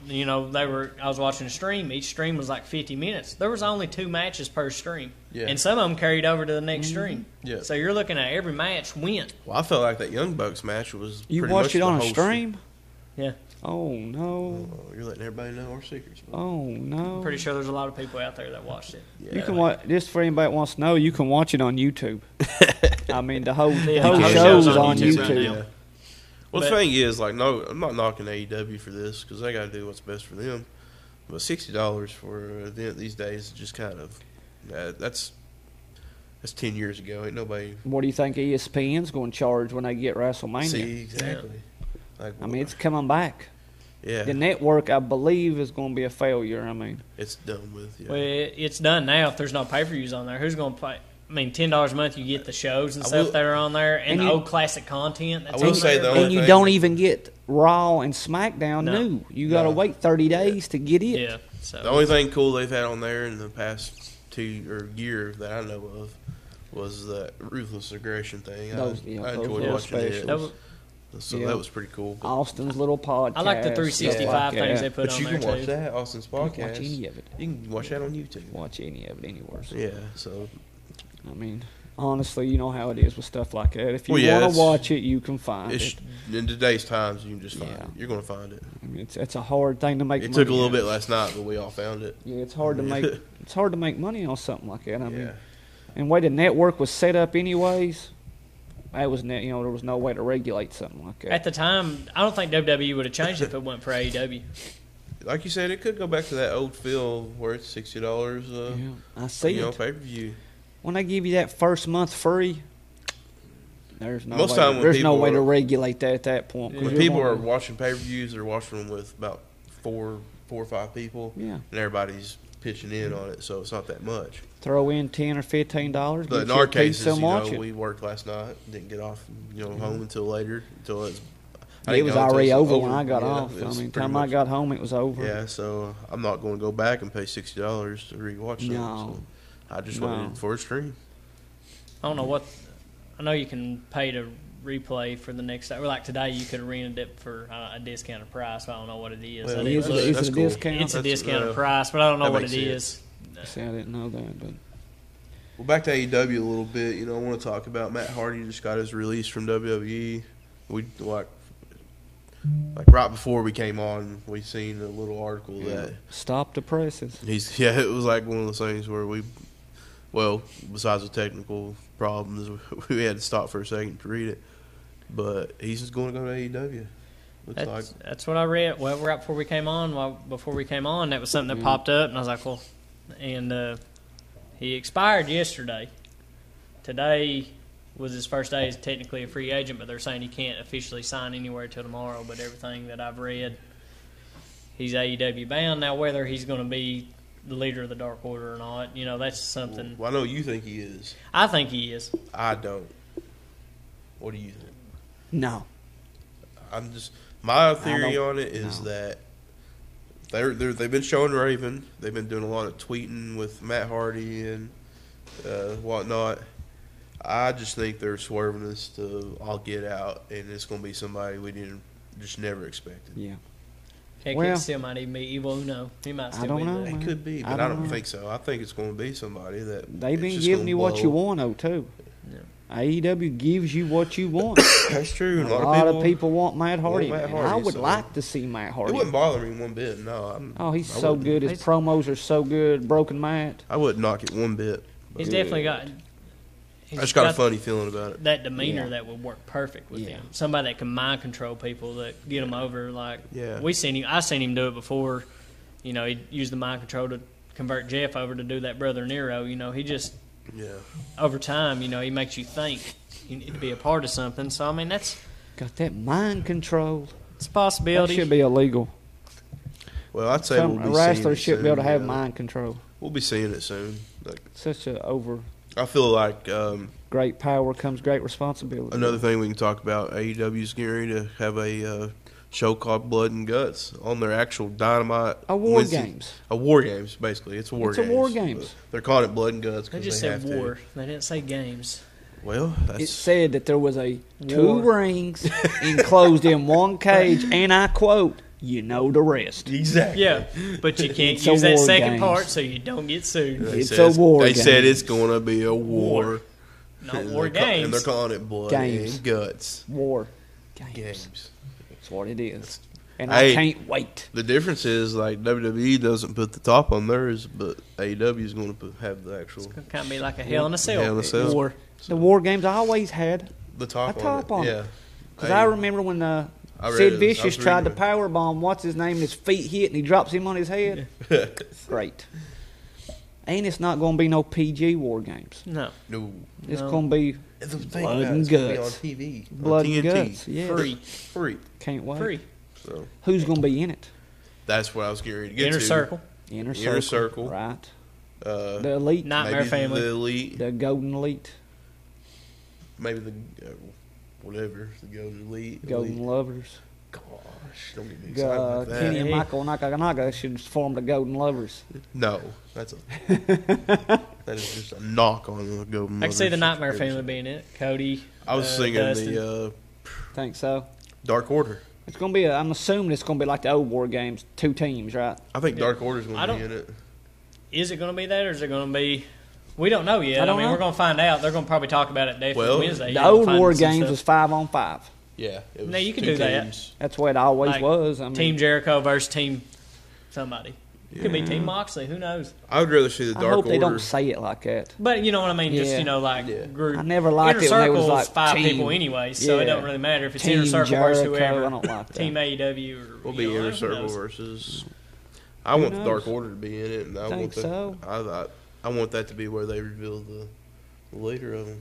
I was watching a stream. Each stream was like 50 minutes. There was only 2 matches per stream.
Yeah.
And some of them carried over to the next stream.
Yeah.
So you're looking at every match went.
Well, I felt like that Young Bucks match was.
You
pretty
watched
much
it
the
on a
whole
stream?
Yeah.
Oh no!
Oh, you're letting everybody know our secrets. bro.
Oh no!
I'm pretty sure there's a lot of people out there that watched it.
Yeah.
You can watch. Just for anybody that wants to know, you can watch it on YouTube. I mean, the whole
whole
show's
show's on
on
YouTube
YouTube.
right now.
Yeah. Well,
But-
the thing is, like, no, I'm not knocking AEW for this because they got to do what's best for them. But $60 for an event these days is just kind of that's 10 years ago. Ain't nobody
What do you think ESPN's going to charge when they get WrestleMania?
see exactly. Like,
I mean, it's coming back.
yeah,
The network, I believe, is going to be a failure. I mean,
it's done with. Yeah.
Well, it's done now. If there's no pay-per-views on there, who's going to pay? I mean, $10 a month, you get the shows and
I
stuff
will-
that are on there, and
And
the
you-
old classic content. That's
I will
on
say
there.
the only
and you
thing-
don't even get Raw and SmackDown
No.
new. You got to
No.
wait 30 days to get it.
Yeah. So
The only thing cool they've had on there in the past 2 or year that I know of was that Ruthless Aggression thing.
Those-
I
those
enjoyed
were
watching
specials.
it.
that was,
So
Yeah.
that was pretty cool. But,
Austin's little podcast.
I like the
stuff
365
like
things
that.
they put
but
on
you
there
can watch
too.
that Austin's
You can
podcast.
watch any of it.
You can watch that on YouTube.
Watch any of it anywhere.
Yeah. So
I mean, honestly, you know how it is with stuff like that. If you
Well, yeah,
want
it's-
to watch it, you can find
it's
it.
in today's times, you can just find
Yeah.
it. You're going to find it.
I mean, it's a hard thing to make.
It
money
took a little
at.
bit last night, but we all found it.
Yeah, it's hard to make. It's hard to make money on something like that. I mean,
Yeah.
And the way the network was set up, anyways, that was there was no way to regulate something like that.
At the time, I don't think WWE would have changed it if it went for AEW.
Like you said, it could go back to that old feel where it's $60.
I see it.
Pay per view.
When they give you that first month free, there's no
Most
way,
time when
there's no
people
way to
are-
regulate that at that point. 'cause
When
you're
people
gonna-
are watching pay per views, they're watching them with about four or five people.
Yeah.
And everybody's pitching in on it, so it's not that much.
throw in $10 or $15,
But
get
in
you
our
a piece
cases,
and watch it.
we worked last night, didn't get off, home until later, until it's.
It was already over when I got off.
It was
I mean,
pretty
time I
much-
got home, it was over.
Yeah, so I'm not going to go back and pay $60 to rewatch something.
No.
So I just
No.
waited for a stream.
I don't know what. I know you can pay to replay for the next day. Or like today, you could have rented it for a discounted price. But I don't know what it is.
Well,
I
is
didn't
it-
look.
is
that's
it a
cool.
discount?
It's a
That's-
discounted price, but I don't know
that
what it
makes
is.
See, I didn't know that, but
Well, back to AEW a little bit. I want to talk about Matt Hardy just got his release from WWE. We like right before we came on, we seen a little article that
stop the presses.
it was like one of those things where besides the technical problems, we had to stop for a second to read it. But he's just going to go to AEW. Looks like.
That's what I read. Well, right before we came on, that was something that popped up, and I was like, well, and he expired yesterday. Today was his first day as technically a free agent, but they're saying he can't officially sign anywhere till tomorrow. But everything that I've read, he's AEW bound. Now, whether he's going to be the leader of the Dark Order or not, that's something.
Well, I know you think he is.
I think he is.
I don't. What do you think?
No.
My theory
don't-
on it is
no.
that they've been showing Raven. They've been doing a lot of tweeting with Matt Hardy and whatnot. I just think they're swerving us to all get out, and it's going to be somebody we didn't just never expected.
Yeah.
Heck,
Well-
it still might even be Evil Uno. He might still
don't
be
know,
there.
It could be,
I
but I
don't
don't
know.
think so. I think it's going to be somebody that
They've
it's
been
just
giving
gonna
you what you
blow.
want, though, too.
Yeah.
AEW gives you what you want.
That's true.
A lot of people want Matt Hardy.
Matt
and
Hardy,
I would
so-
like to see Matt
It
Hardy.
wouldn't bother me one bit. No,
Oh, he's
I
so
wouldn't.
good. His promos are so good. Broken Matt.
I wouldn't knock it one bit.
He's definitely got.
I just got a funny feeling about it.
That demeanor
Yeah.
that would work perfect with
Yeah.
him. Somebody that can mind control people, that get them over. Like
Yeah.
we seen him. I seen him do it before. He used the mind control to convert Jeff over to do that Brother Nero. He just
Yeah.
over time. He makes you think you need to be a part of something. So I mean, that's
Got that mind control.
it's a
That
possibility.
should be illegal.
Well, I'd say
A
we'll be
wrestler
seeing it
should be able to
soon,
have
yeah.
mind control.
We'll be seeing it soon. Like,
Such a over
I feel like
great power comes great responsibility.
another thing we can talk about. AEW's getting ready to have a show called Blood and Guts on their actual Dynamite.
A War
Wednesday-
Games.
A War Games, basically. It's a War
It's a
Games.
War Games.
They're calling it Blood and Guts
They
because
just
they
said
have
war.
to.
They didn't say games.
Well,
It
that's
said that there was a two
War.
rings enclosed in one cage, and I quote, "You know the rest."
exactly.
Yeah, but you can't
It's a
use that
war
second
games.
part so you don't get sued.
They
It's
said
a war
They said
game.
it's going to be a war.
Not
And
war
they're and they're
games.
calling it Blood
Games.
and Guts
War games.
games.
That's what it is. And
Hey.
I can't wait.
The difference is like WWE doesn't put the top on theirs, but AEW is going to have the actual
Kind of be like a Hell in a Cell.
Hell in a Cell.
War.
The war games I always had.
the top,
A top
on
on
it.
it.
Yeah,
Because
Hey,
I remember when
I read
Sid
it. I
Vicious
was
tried to
reading
power bomb, what's his name, his feet hit and he drops him on his head. Great. And it's not going to be no PG war games.
No.
no.
It's
No.
going to be
And the thing
Blood
about it,
and
it's gonna be
guts.
on TV,
blood
on
and
TNT.
guts. Yeah.
Free.
Free.
Can't wait.
Free.
So
Who's going to be in it?
that's what I was getting ready to get
Inner
to.
Circle.
Inner
Inner
Circle.
Circle.
Right.
The
The Elite.
Nightmare
maybe
Family.
the Elite,
The Golden Elite.
maybe the whatever the Golden Elite.
Golden
Elite.
Lovers.
Gosh, don't get me excited about that.
Kenny and
Hey.
Michael Nakanaga should form the Golden Lovers.
No, that's a that is just a knock on the Golden.
I can see the
Lovers.
Nightmare Family being it. Cody.
I was singing
Dustin.
the
Think so?
Dark Order.
It's going to be, I'm assuming it's going to be like the old war games, 2 teams, right?
I think Dark Order's
I
going to
don't-
be in it.
Is it going to be that, or is it going to be? We don't know yet.
I don't
mean,
know.
we're going to find out. They're going to probably talk about it definitely
Well,
Wednesday.
The
Yeah,
old
find
war
some
games
stuff.
was 5-on-5.
Yeah, it was
No, you can
two
do that.
teams.
That's what it always
Like,
was. I mean,
Team Jericho versus Team somebody. Could be Team Moxley. Who knows?
I would rather see the
I
Dark
hope
Order.
they don't say it like that.
But you know what I mean? Just,
Yeah.
you know, like
Yeah.
group.
I never liked
Inner
it when they was
Circle's
like
5
team.
people anyway, so it
Yeah.
don't really matter if it's
Team
Inner Circle versus
Jericho,
whoever.
I don't like that.
Team AEW or
We'll
you
be
know,
Inner
who
Circle
knows?
versus. I want the
knows?
Dark Order to be in it, and I
Think
want
so?
I want that to be where they reveal the leader of them.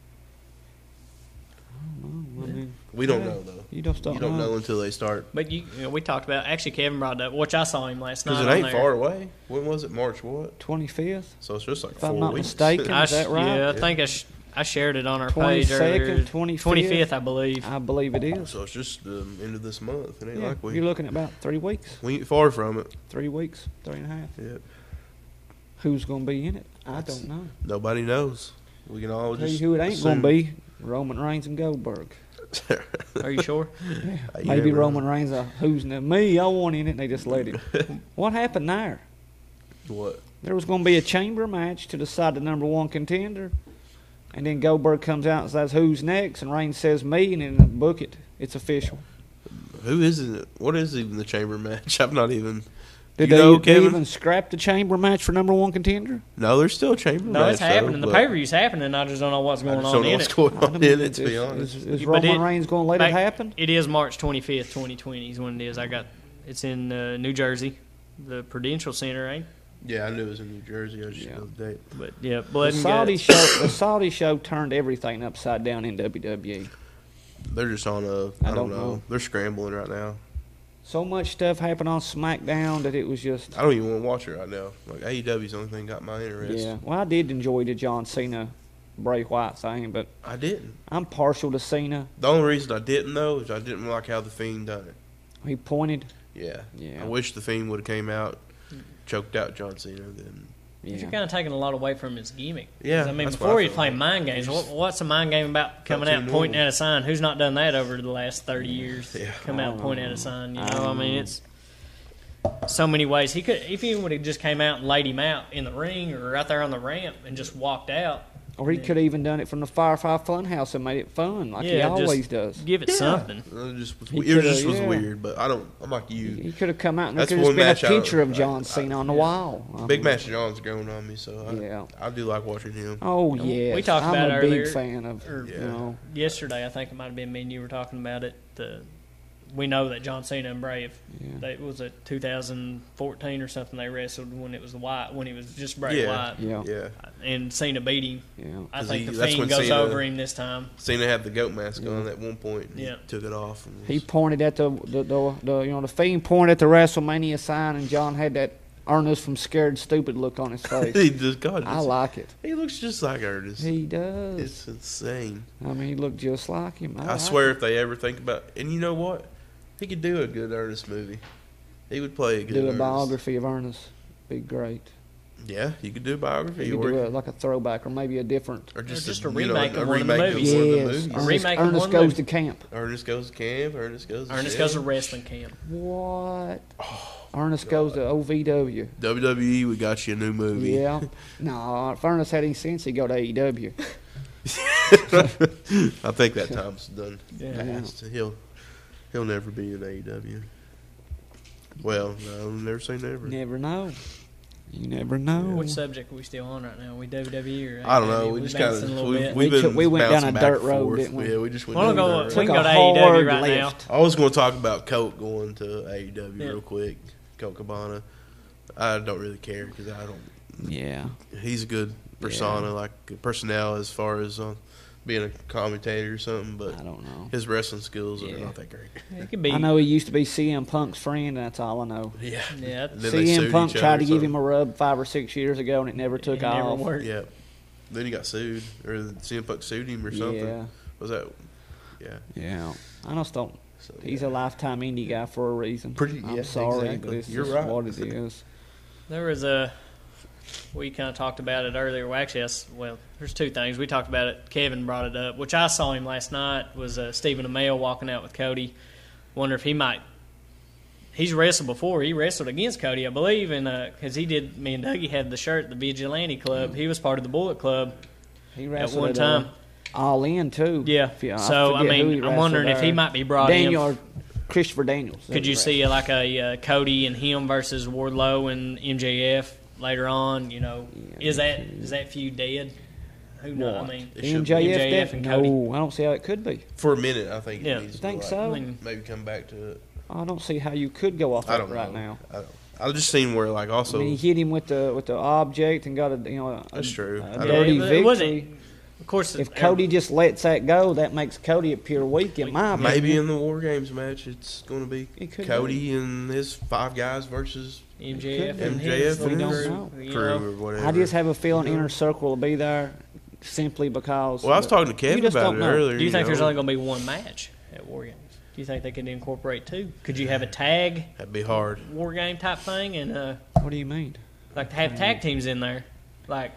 I mean,
We don't know though.
you just don't,
You don't know until they start.
But you know, we talked about actually Kevin brought it up, which I saw him last night.
Because it
on
ain't
there.
far away. When was it? March what?
25th.
So it's just like
If
4
I'm not
weeks.
mistaken. Is that right?
Yeah, I think I shared it on our page
22nd,
earlier.
25th?
25th, I believe.
I believe it is.
So it's just the end of this month. It ain't
Yeah,
like
you're
we
looking at about 3 weeks.
ain't far from it.
3 weeks, 3.5.
Yep.
Who's going to be in it? I don't know.
Nobody knows. We can all
Tell you
just
who it ain't
assume.
going to be. Roman Reigns and Goldberg.
Are you sure?
You
Maybe
never
Roman
know.
Reigns, who's me? I want in it, and they just let him. What happened there?
What?
There was going to be a chamber match to decide the number 1 contender, and then Goldberg comes out and says, "Who's next?" And Reigns says, "Me," and then book it. It's official.
Who is it? What is even the chamber match? I'm not even.
Did
You
they,
know,
they
Kevin?
even scrap the chamber match for number 1 contender?
No, there's still a chamber match.
No, it's happening.
though,
The
but
pay per view's happening. I just don't know what's
I
going
just
on
don't know
in
what's
it.
going
I
on
don't
in
know,
it, to be honest.
Is
But
Roman Reigns going to let it happen?
It is March 25th, 2020 is when it is. It's in New Jersey, the Prudential Center, ain't?
Yeah, I knew it was in New Jersey. I just
Yeah.
know the date.
But yeah,
The
blood and
Saudi
guts.
show, the Saudi show turned everything upside down in WWE.
They're just on a.
I
I don't
don't
know.
know.
They're scrambling right now.
So much stuff happened on SmackDown that it was just.
I don't even want to watch it right now. Like AEW's the only thing got my interest.
Yeah. Well, I did enjoy the John Cena, Bray Wyatt thing, but
I didn't.
I'm partial to Cena.
The only reason I didn't though is I didn't like how the Fiend done it.
He pointed.
Yeah.
Yeah.
I wish the Fiend would have came out, choked out John Cena. Then
You're
Yeah.
kind of taking a lot away from his gimmick. 'Cause,
Yeah,
I mean,
that's what
before
I
he
feel
played
like.
mind games, what's a mind game about coming
too
out and pointing
normal.
at a sign? Who's not done that over the last 30 years?
Yeah.
Come out and point at a sign. You know, I mean,
know.
it's so many ways. He could, if he would have just came out and laid him out in the ring or out there on the ramp and just walked out.
Or he could have even done it from the Firefly Funhouse and made it fun, like he
Yeah, just
always does.
Give it something.
it just was,
He
it
coulda,
just was
yeah.
weird. But I'm like you.
He could have come out and there
That's
could have
one
been a
match I-
picture of
I-
John Cena on the wall. I
Big
mean,
Match John's growing on me, so
Yeah.
I do like watching him.
Oh yeah,
We talked
I'm
about
a
it
big
earlier,
fan of.
or-
You know,
Yesterday, I think it might have been me and you were talking about it. We know that John Cena and Bray, it was a 2014 or something. They wrestled when it was when he was just Bray Wyatt,
Yeah.
and Cena beat him.
yeah.
I
'Cause
think the
that's
Fiend
when
goes
Cena-
over him this time.
Cena had the goat mask on at one point. And
Yeah.
he took it off. And
He pointed at the the Fiend pointed at the WrestleMania sign, and John had that Ernest from Scared Stupid look on his face.
he just God.
I like it.
He looks just like Ernest.
He does.
It's insane.
I mean, he looked just like him.
I swear, if they ever think about, and you know what, he could do a good Ernest movie. He would play a good
Do a
Ernest.
biography of Ernest. Be great.
Yeah, you could do a biography,
You could
or,
do like a throwback, or maybe a different.
or just,
just
a
a
you know,
remake
a
of one of the
remake
movies.
one of the
Yes,
movies.
A remake of
Ernest
one
goes
movie.
to camp.
Ernest goes to camp. Ernest goes to
wrestling camp.
What? Ernest goes to OVW.
WWE. We got you a new movie.
Yeah. No, if Ernest had any sense, he'd go to AEW.
I think that time's done.
Yeah.
Past. He'll never be in AEW. Well, no, never say never.
Never know. You never know.
Which subject are we still on right now? We WWE or
I don't know.
AEW?
We just
bouncing
kind
a little bit.
of we've been
We went down
bouncing
a
back
dirt
and
road,
forth.
didn't we?
Yeah, we just went
Wanna
down
go-
a dirt
we
road.
can
Took
go
a
to AEW
hard
right
left.
now.
I was going to talk about Colt going to AEW
Yeah.
real quick. Colt Cabana. I don't really care because I don't.
Yeah.
He's a good persona,
Yeah.
like a personnel as far as being a commentator or something, but
I don't know.
his wrestling skills are
Yeah.
not that great.
It could be.
I know he used to be CM Punk's friend, and that's all I know.
Yeah.
Yeah.
And then they
CM
sued
Punk
each
tried
other,
to give
so-
him a rub 5 or 6 years ago, and it never took
It never
off.
worked.
Yeah. Then he got sued, or CM Punk sued him or something.
Yeah.
Was that? Yeah.
Yeah. I just don't.
So,
He's
yeah.
a lifetime indie guy for a reason. I'm
yeah,
sorry,
exactly.
but it's
You're
just
right.
what it is.
There was we kind of talked about it earlier. Well, actually, there's two things. We talked about it. Kevin brought it up, which I saw him last night, was Stephen Amell walking out with Cody. Wonder if he might. He's wrestled before. He wrestled against Cody, I believe, and because me and Dougie had the shirt, the Vigilante Club. He was part of the Bullet Club
He
at
wrestled
one
at,
time.
All In too.
Yeah.
If you-
So,
forget who he
I'm wondering
wrestled
if he
there.
might be brought
Daniel
in.
Christopher Daniels.
Could you see like a Cody and him versus Wardlow and MJF later on? You know, is that feud dead? Who knows? I mean,
MJF
and
no,
Cody.
I don't see how it could be.
For a minute, I think.
Yeah.
It needs
You think
to,
so?
Maybe come back to it.
I don't see how you could go off
I
that
don't
right
know.
now.
I just seen where like also.
I mean, he hit him with the object and got a
That's true.
a
I
dirty
but it
victory.
wasn't. Of course,
If Cody just lets that go, that makes Cody appear weak in my opinion.
maybe in the War Games match, it's going to be
It could
Cody and his 5 guys versus
MJF
MJF
and his
and
little
his
know.
crew, you
crew
know.
or whatever.
I just have a feeling Inner Circle will be there simply because.
Well, I was talking to Kevin
just
about
don't
it
know.
earlier.
Do you think there's
know.
only going to be one match at War Games? Do you think they could incorporate 2? Could you have a tag
That'd be hard.
War Game type thing and
What do you mean?
like have tag teams in there? Like,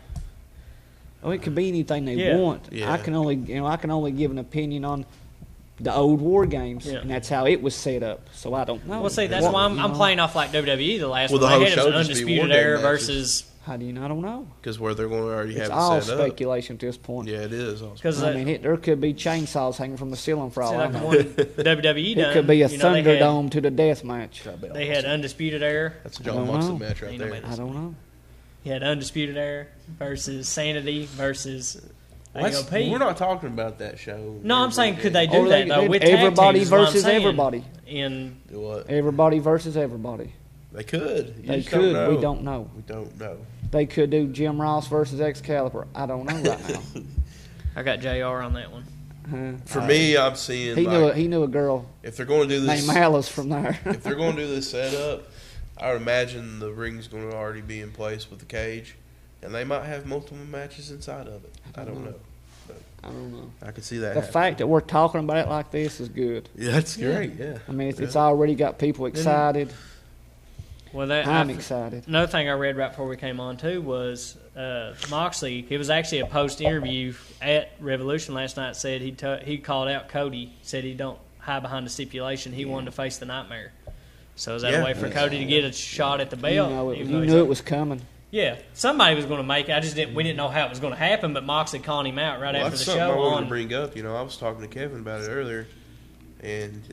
Oh, it could be anything they
Yeah.
want.
Yeah.
I can only give an opinion on the old War Games,
Yeah.
and that's how it was set up. So I don't know.
well, see, that's why I'm playing off like WWE the last
Well,
one.
the
They
whole
had
show
it was
just be War
Undisputed
Game
Era
matches.
versus
How do you know? I don't know.
Because where they're going to already
It's
have
all
it set up.
speculation at this point.
Yeah, it is. all
because
I mean, there could be chainsaws hanging from the ceiling for all I
like the
know.
one WWE done.
It could be a
you know, they had-
Thunderdome to the death match.
That'd be
They had
awesome.
Undisputed Era.
That's a
I
John
don't
Moxley
know.
match right
Ain't
there.
nobody-
I don't know.
You had Undisputed Era versus Sanity versus
Let's-
AOP.
we're not talking about that show.
No, I'm saying could they do
Or
that though
did
with tag
everybody
teams, is what I'm
versus
saying.
everybody.
In
Do what?
Everybody versus everybody.
They could. You
They
just don't
could.
know.
We don't know.
We don't know.
They could do Jim Ross versus Excalibur. I don't know right now.
I got JR on that one.
For me, I'm seeing
He knew a girl
if they're going to do this,
named Alice from there.
if they're going to do this setup, I would imagine the ring's going to already be in place with the cage, and they might have multiple matches inside of it. I don't know.
I don't know.
I could see that.
The
happening.
fact that we're talking about it like this is good.
Yeah, that's great. Yeah.
I mean, it's already got people excited.
Well, that
I'm excited.
Another thing I read right before we came on too was Moxley. It was actually a post interview at Revolution last night. Said he called out Cody. Said he don't hide behind the stipulation. He wanted to face the Nightmare. So is that a way for Cody to get a shot at the belt?
You
Even though
knew it was coming.
Yeah, somebody was going to make it. I just didn't. We didn't know how it was going to happen. But Moxley called him out right
Well,
after
that's
the
something I
show.
wanted
On
to bring up. You know, I was talking to Kevin about it earlier, and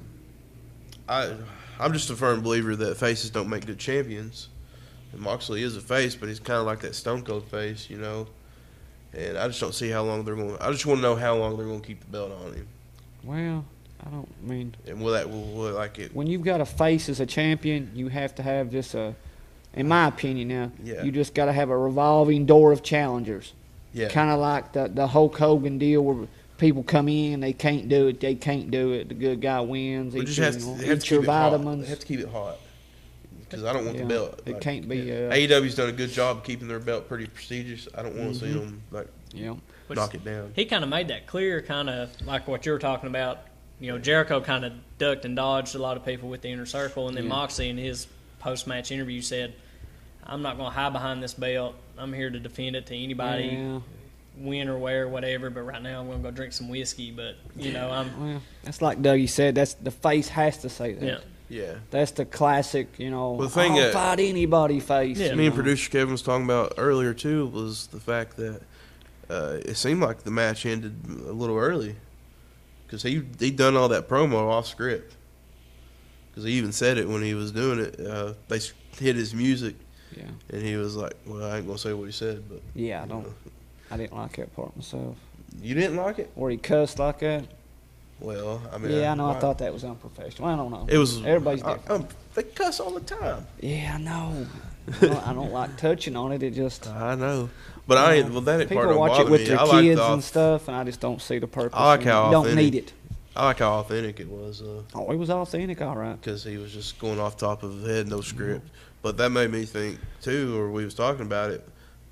I'm just a firm believer that faces don't make good champions. And Moxley is a face, but he's kind of like that Stone Cold face, you know. And I just don't see how long they're going. I just want to know how long they're going to keep the belt on him.
Well, I don't mean
And will like it?
when you've got a face as a champion, you have to have just in my opinion now,
Yeah.
you just got to have a revolving door of challengers.
Yeah.
Kind of like the Hulk Hogan deal where people come in, they can't do it, the good guy wins.
We
Eat
just
your-
have to, they have
eat
to
your
keep it hot.
vitamins.
They have to keep it hot because I don't want
Yeah,
the belt.
it can't be,
AEW's done a good job of keeping their belt pretty prestigious. I don't want to see them like
Yeah.
Which-
knock it down.
He kind of made that clear, kind of like what you were talking about. You know, Jericho kind of ducked and dodged a lot of people with the Inner Circle, and then Moxley in his post-match interview said, "I'm not going to hide behind this belt. I'm here to defend it to anybody,
Yeah.
win or wear, whatever. But right now, I'm going to go drink some whiskey. But you know, I'm
Well, that's like Dougie said. That's the face has to say that.
yeah."
Yeah.
That's the classic, you know.
Well, the thing
I'll
that-
fight anybody face.
Yeah.
you
Me and
know.
producer Kevin was talking about earlier too was the fact that it seemed like the match ended a little early because he done all that promo off script because he even said it when he was doing it. They hit his music
Yeah.
and he was like, "Well, I ain't gonna say what he said, but
Yeah, I didn't like that part myself.
you didn't like it."
Where he cussed like that.
Well, I mean,
Yeah, I know. I thought that was unprofessional. I don't know.
it was.
Everybody's different.
They cuss all the time.
Yeah, I know. I don't like touching on it. It just
I know, but I ain't. Well, that part
people
don't
watch
bother
it with
me.
their
I like
kids
the
and stuff, and I just don't see the purpose.
I like
in it.
how
You don't
authentic-
need it.
I like how authentic it was.
Oh, it was authentic, all right.
Because he was just going off top of his head, no script. But that made me think too, or we was talking about it.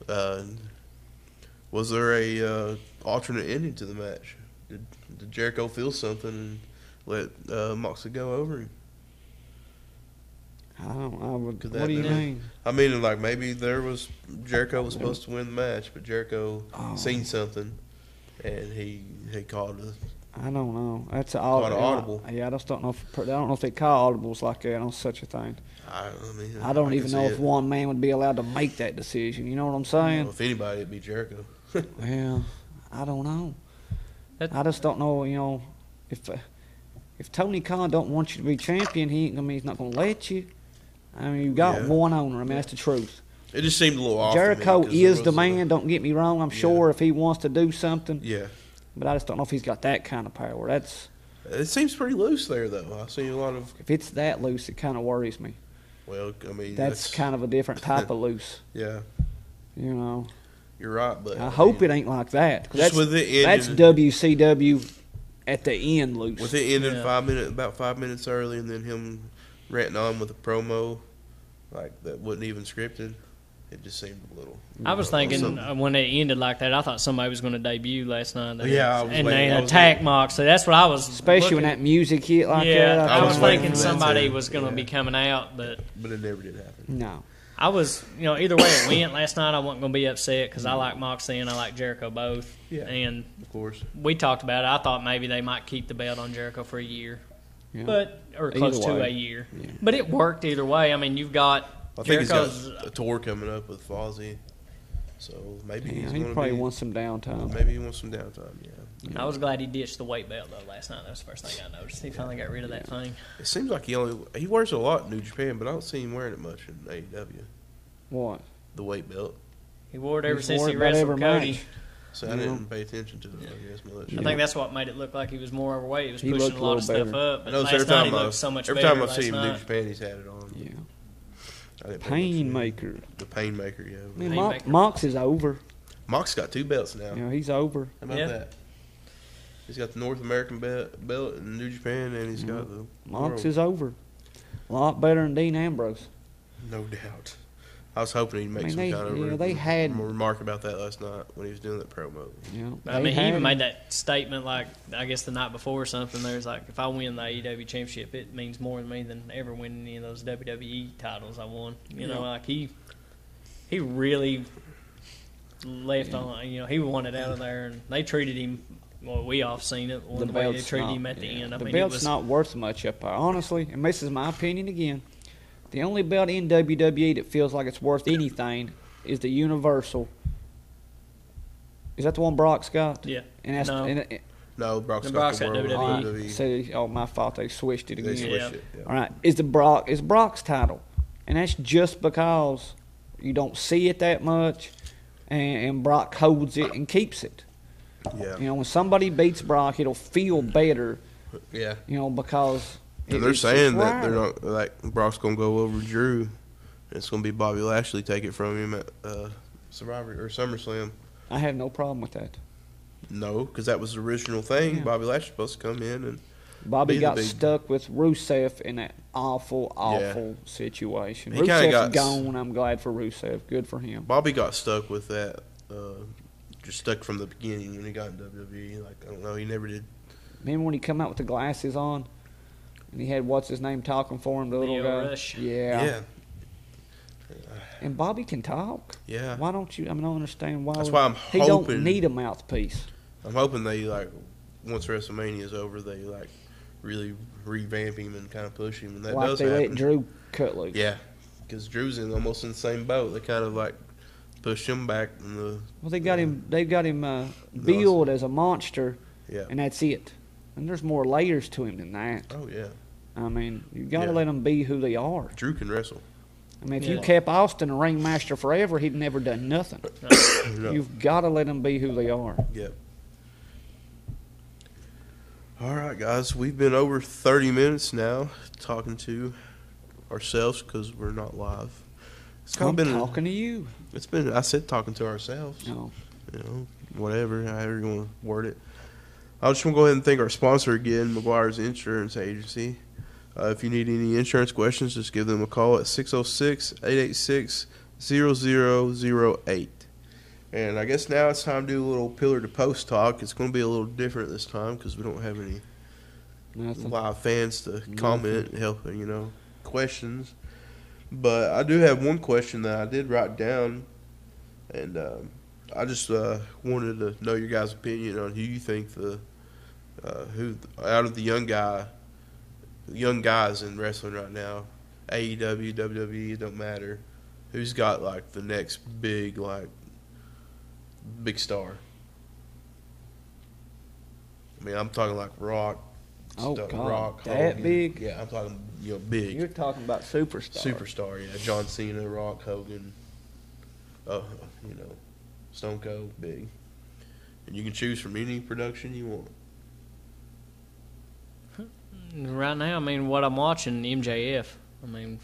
Was there a alternate ending to the match? Did Jericho feel something and let Moxley go over him?
I don't. I would.
Could
What
that
do you
be-
mean?
I mean, like maybe Jericho was supposed to win the match, but Jericho seen something, and he called a.
I don't know. That's an
Called an audible.
Yeah, I just don't know. I don't know if they call audibles like that on such a thing.
I mean,
I don't
can
even
see
know if
it.
one man would be allowed to make that decision. You know what I'm saying?
Well, if anybody, it'd be Jericho.
Yeah, I don't know.
That-
I just don't know. You know, if if Tony Khan don't want you to be champion, he's not going to let you. I mean, you got one owner. I mean, that's the truth.
It just seemed a little off.
Jericho is the man. Don't get me wrong. I'm sure if he wants to do something.
Yeah.
But I just don't know if he's got that kind of power.
It seems pretty loose there, though. I see a lot of.
If it's that loose, it kind of worries me.
Well, I mean,
that's kind of a different type of loose.
Yeah.
You know.
You're right, but
I hope it ain't like that.
Just with it
that's WCW at the end loose.
With it ending about 5 minutes early, and then him ranting on with a promo like that wasn't even scripted. It just seemed a little.
I was thinking when it ended like that, I thought somebody was going to debut last night.
And
they attacked Moxley. That's what I was.
Especially when that music hit like that.
Yeah, I was thinking somebody was going to be coming out, but
it never did happen.
No.
I was, either way it went last night, I wasn't going to be upset because I like Moxley and I like Jericho both.
Yeah,
and
of course.
We talked about it. I thought maybe they might keep the belt on Jericho for a year, or close to a year. Yeah. But it worked either way. I mean, you've got.
I think Jericho's he's got a tour coming up with Fozzy, so maybe
he probably wants some downtime.
Maybe he wants some downtime. Yeah.
I was glad he ditched the weight belt though last night. That was the first thing I noticed. He finally got rid of that thing.
It seems like he wears it a lot in New Japan, but I don't see him wearing it much in AEW.
What?
The weight belt.
He wore it ever since he wrestled Cody.
So I didn't pay attention to it, I guess, much.
I think that's what made it look like he was more overweight. He was pushing a lot of stuff up. But
last
night he looked so much better.
Every time I've seen him in New Japan, he's had it on.
Yeah. Painmaker.
The Painmaker, yeah.
I mean, Mox is over.
Mox got 2 belts now.
Yeah, he's over.
How about that? He's got the North American belt in New Japan, and he's got the
Mox is over. A lot better than Dean Ambrose.
No doubt. I was hoping he'd make some kind of remark about that last night when he was doing that promo.
Yeah,
I mean, he even made that statement, like, I guess the night before or something. There's like, if I win the AEW championship, it means more to me than ever winning any of those WWE titles I won. You know, like he really left on. He wanted out of there, and they treated him. Well, we all seen it. The way they treated him at the end.
The belt's not worth much up there, honestly. And this is my opinion again. The only belt in WWE that feels like it's worth anything is the Universal. Is that the one Brock's got?
Yeah.
And that's
no, Brock's got
WWE.
So, my fault. They switched it again.
They switched it. Yeah.
All right. It's Brock's title, and that's just because you don't see it that much, and Brock holds it and keeps it.
Yeah.
When somebody beats Brock, it'll feel better.
Yeah.
Because.
And they're saying that they're not like Brock's gonna go over Drew, and it's gonna be Bobby Lashley take it from him at Survivor or SummerSlam.
I have no problem with that.
No, because that was the original thing. Yeah. Bobby Lashley's supposed to come in and
Bobby got stuck with Rusev in that awful situation.
He
Rusev's gone. I'm glad for Rusev. Good for him.
Bobby got stuck with that, just stuck from the beginning when he got in WWE. Like, I don't know, he never did.
Remember when he come out with the glasses on? And he had what's his name talking for him, the little guy.
Rush.
Yeah. And Bobby can talk.
Yeah.
Why don't you? I don't understand why.
That's why I'm hoping
he don't need a mouthpiece.
I'm hoping they once WrestleMania is over, they really revamp him and kind of push him, and that does happen.
Like they let Drew cut loose.
Yeah, because Drew's almost in the same boat. They kind of pushed him back in the.
Well, they got him. They've got him billed as a monster.
Yeah.
And that's it. And there's more layers to him than that.
Oh yeah.
I mean, you got to let them be who they are.
Drew can wrestle.
I mean, if you kept Austin a ringmaster forever, he'd never done nothing. No. You've got to let them be who they are.
Yep. All right, guys. We've been over 30 minutes now talking to ourselves because we're not live.
It's kind of been talking to you.
It's been. I said talking to ourselves.
No.
Whatever. However you want to word it. I just want to go ahead and thank our sponsor again, McGuire's Insurance Agency. If you need any insurance questions, just give them a call at 606-886-0008. And I guess now it's time to do a little pillar to post talk. It's going to be a little different this time because we don't have any live fans to comment and help, questions. But I do have one question that I did write down, and I just wanted to know your guys' opinion on who you think who out of the young guys in wrestling right now, AEW, WWE, it don't matter, who's got the next big star. I mean, I'm talking like Rock,
Oh,
The
God,
Rock,
that
Hogan.
big?
Yeah, I'm talking big.
You're talking about superstar.
Superstar, yeah. John Cena, Rock, Hogan, Stone Cold, big. And you can choose from any production you want.
Right now, I mean, what I'm watching, MJF. I mean,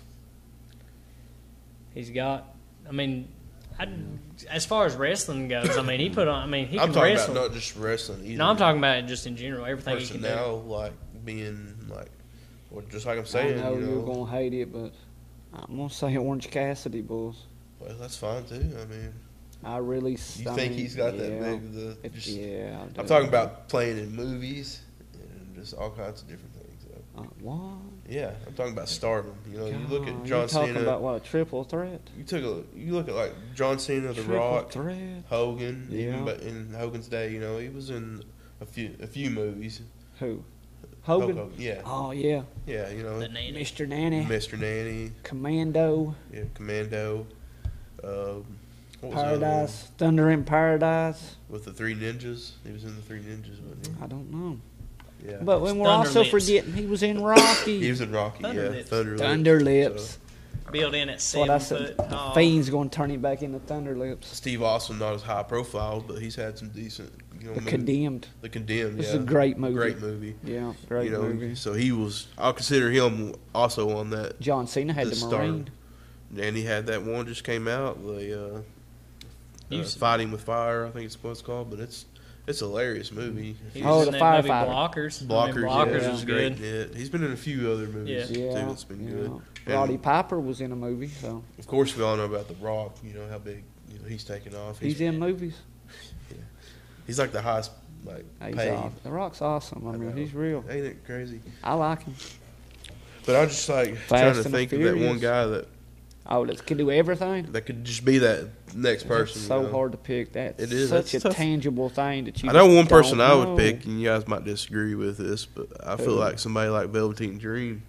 he's got. I mean, as far as wrestling goes, I mean, he put on. I mean, he
I'm
can
talking
wrestle.
about not just wrestling either.
No, I'm talking about just in general, everything he can do.
personnel, like being like, well, just like I'm
I
saying,
know
you know.
you're going to hate it, but I'm going to say Orange Cassidy, Bulls.
Well, that's fine too. I mean,
I really.
you
I
think
mean,
he's got that
yeah.
big?
Yeah. I
I'm
do.
talking about playing in movies and just all kinds of different things. So.
What?
Yeah, I'm talking about stardom. You know, you look at
God,
John
you're talking
Cena.
about what, a triple threat?
You look at like John Cena, The
Triple
Rock,
threat?
Hogan.
Yeah.
Even but in Hogan's day, you know, he was in a few movies.
Who? Hogan?
Hulk Hogan, yeah,
Oh, yeah.
yeah. You know,
The nanny.
Mr. Nanny.
Mr. Nanny,
Commando.
yeah, Commando. What was the other one?
Paradise. Thunder in Paradise.
With the Three Ninjas. He was in the Three Ninjas, wasn't
I don't know.
he? Yeah.
But when we're
Thunder
also
Lips.
forgetting he was in Rocky.
He was in Rocky,
Thunder
yeah.
Lips.
Thunder Lips.
Thunder Lips.
So,
Built in at
That's what I
7
said.
foot.
The
tall.
Fiend's going to turn him back into Thunder Lips.
Steve Austin, not as high profile, but he's had some decent, you know,
The
movies.
Condemned.
The Condemned,
This
yeah.
is a great movie.
Great movie.
Yeah, great
You know,
movie.
so he was. I'll consider him also on that.
John Cena had
the
the
star.
Marine.
And he had that one just came out. The Fighting with Fire, I think it's what it's called. But it's a hilarious movie.
He
Oh,
was
the
in that movie
firefighter.
Blockers.
Blockers,
Blockers
yeah,
was
is
good.
great. Yeah, he's been in a few other movies
Yeah.
Yeah,
too. That's been good.
yeah. Roddy Piper was in a movie, so
Of course, we all know about The Rock. You know how big he's taken off.
he's in movies.
He's like the highest like
He's
paid.
The Rock's awesome. I
I
mean,
know.
he's real.
Ain't it crazy?
I like him.
But I just like trying
Fast
to
and the
think of that one
Furious.
guy that
Oh, that can do everything.
could just be that next person.
It's so
you know?
hard to pick. That's
It is.
such
That's
a
tough.
tangible thing that you.
I know
just
one person
don't
I would
know.
pick, and you guys might disagree with this, but I feel
Who?
like somebody like Velveteen Dream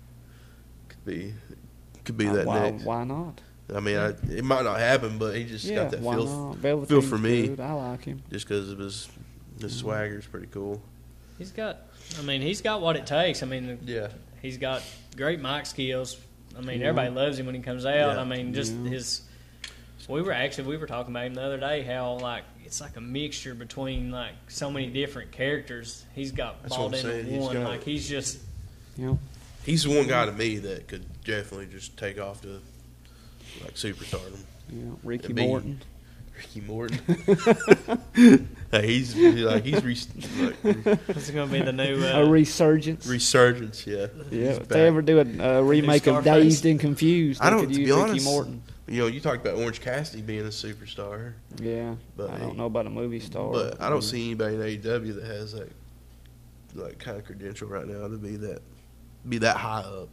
could be that
why,
next.
Why not?
I mean, it might not happen, but he just
Yeah,
got that
why
feel,
not? Velveteen's
for me.
good. I like him.
just because of his swagger's pretty cool.
He's got what it takes. I mean,
Yeah,
he's got great mic skills. I mean,
Yeah.
everybody loves him when he comes out.
Yeah.
I mean, just
Yeah.
his. We were talking about him the other day. How like it's like a mixture between like so many different characters. He's got
That's
balled
what I'm
into
saying. He's
one.
got-
Like he's just
You know,
he's the one guy to me that could definitely just take off to like superstardom.
Ricky
It'd be-
Morton.
Ricky Morton. Hey, he's like
it's going to be the new.
A resurgence.
resurgence. Yeah,
Yeah,
He's
if they
back.
ever do a remake of
Scarface.
Dazed and Confused,
I
they
don't.
could
To
use
be
Ricky
honest,
Morton.
you know, you talked about Orange Cassidy being a superstar,
Yeah,
but
I don't know about a movie star.
But I don't see anybody in AEW that has that like kind of credential right now to be that high up.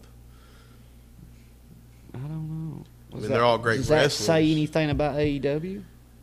I don't know.
I mean, they're all great
Does that
wrestlers.
say anything about E AEW?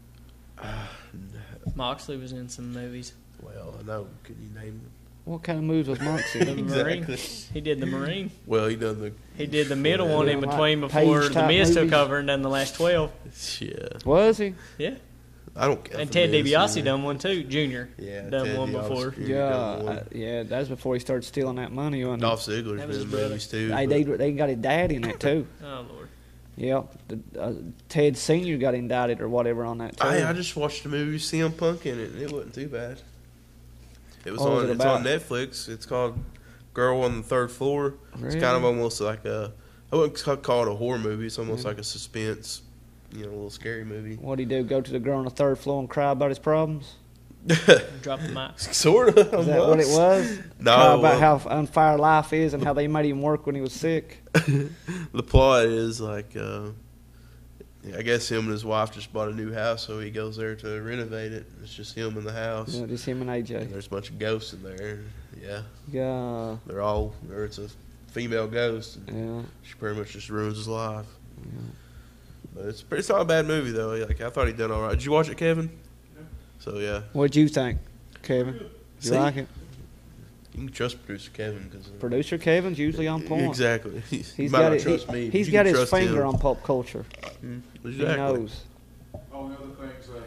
Moxley was in some movies.
Well, I know. Can you name them?
What kind of moves was Moxie?
The Marine.
Exactly.
He did the Marine.
Well, he done the
He did the middle one in
like
between before
Page
the
type
Miz took
movies?
over and done the last 12.
yeah.
Was he?
Yeah.
I don't.
And Ted
Miz,
DiBiase
yeah.
done one too. Junior.
Yeah,
Done
Ted
one
DiBiase
before.
Jr.
Yeah,
done one.
yeah. That was before he started stealing that money. Wasn't
Dolph Ziggler's
That
been
was his
in
brother.
movies too.
he? They got his dad in that too.
Oh, Lord.
Yeah, Ted Senior got indicted or whatever on that too.
I just watched the movie CM Punk in it. And it wasn't too bad. It was
What was
on.
it
It's on
about?
Netflix. It's called Girl on the Third Floor. It's
Really?
kind of almost like I wouldn't call it a horror movie. It's almost
Yeah.
like a suspense, a little scary movie.
What'd he do? Go to the girl on the third floor and cry about his problems?
Drop the mic.
Sort of.
Is that what it was?
No,
Cry about
well-
how unfair life is and how they made him work when he was sick.
The plot is like, I guess him and his wife just bought a new house, so he goes there to renovate it. It's just him in the house.
Yeah, just him and
And
AJ.
there's a bunch of ghosts in there. Yeah,
Yeah,
or it's a female ghost. And
yeah.
she pretty much just ruins his life. But it's not a bad movie though. Like I thought he'd done all right. Did you watch it, Kevin? So yeah,
What'd you think, Kevin? You
See?
like it?
you can trust producer Kevin because
Producer Kevin's usually on point.
Exactly.
He's
you might
got
not
it.
trust me. but
He's
you
got
can
his
trust
finger
him.
on pop culture.
Exactly.
He knows.
Only other things that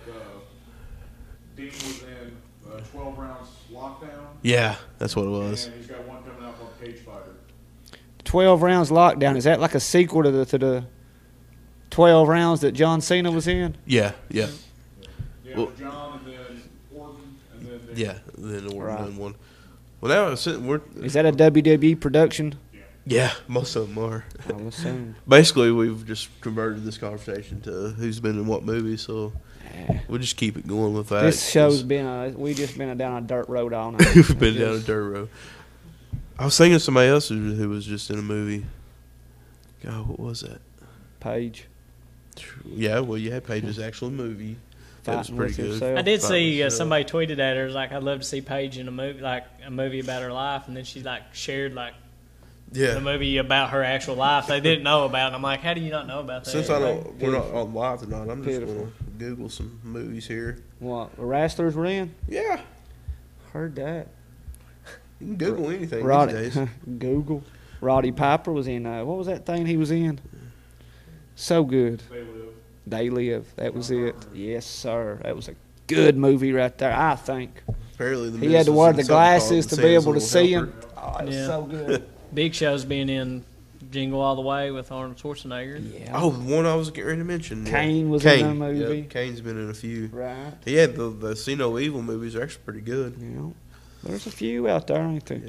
Dean was in 12 rounds lockdown.
Yeah, that's what it was.
And he's got one coming out Cage Fighter.
12 Rounds Lockdown. Is that like a sequel to the 12 Rounds that John Cena was in?
Yeah.
Yeah,
Well-
John and then Orton and then
Yeah, then Orton
Right.
done one. Well, now we're
Is that a WWE production?
yeah, most of them are.
I would assume.
Basically, we've just converted this conversation to who's been in what movie, so we'll just keep it going with that.
This show's we just been down a dirt road all night.
we've been down a dirt road. I was thinking of somebody else who was just in a movie. God, what was that?
Page.
Yeah, well, you had Paige's actual movie. That was
Fighting
pretty
with
good.
himself.
I did
Fight
see
myself.
somebody tweeted at her, it was like, I'd love to see Paige in a movie, like a movie about her life, and then she like shared like the
Yeah.
movie about her actual life they didn't know about. And I'm like, how do you not know about that?
Since we're not on live tonight, I'm just
Pitiful.
going to Google some movies here.
What, the wrestlers were in?
Yeah,
Heard that.
you can Google anything
Roddy,
these days.
Google. Roddy Piper was in, what was that thing he was in? So good.
They Live.
They Live. That was it. Yes, sir. That was a good movie right there, I think.
Apparently, the
He had to wear the
Miz is something called
glasses to
the
be
Santa's
able to
Little
see
Helper.
him. Oh, it was
Yeah.
so good.
Big Show's being in Jingle All the Way with Arnold Schwarzenegger.
Yeah.
Oh, the one I was getting ready to mention. yeah.
Kane was in
Kane.
that movie.
Yep, Kane's been in a few.
Right.
Yeah, the See No Evil movies are actually pretty good.
Yeah. There's a few out there, ain't there?
Yeah.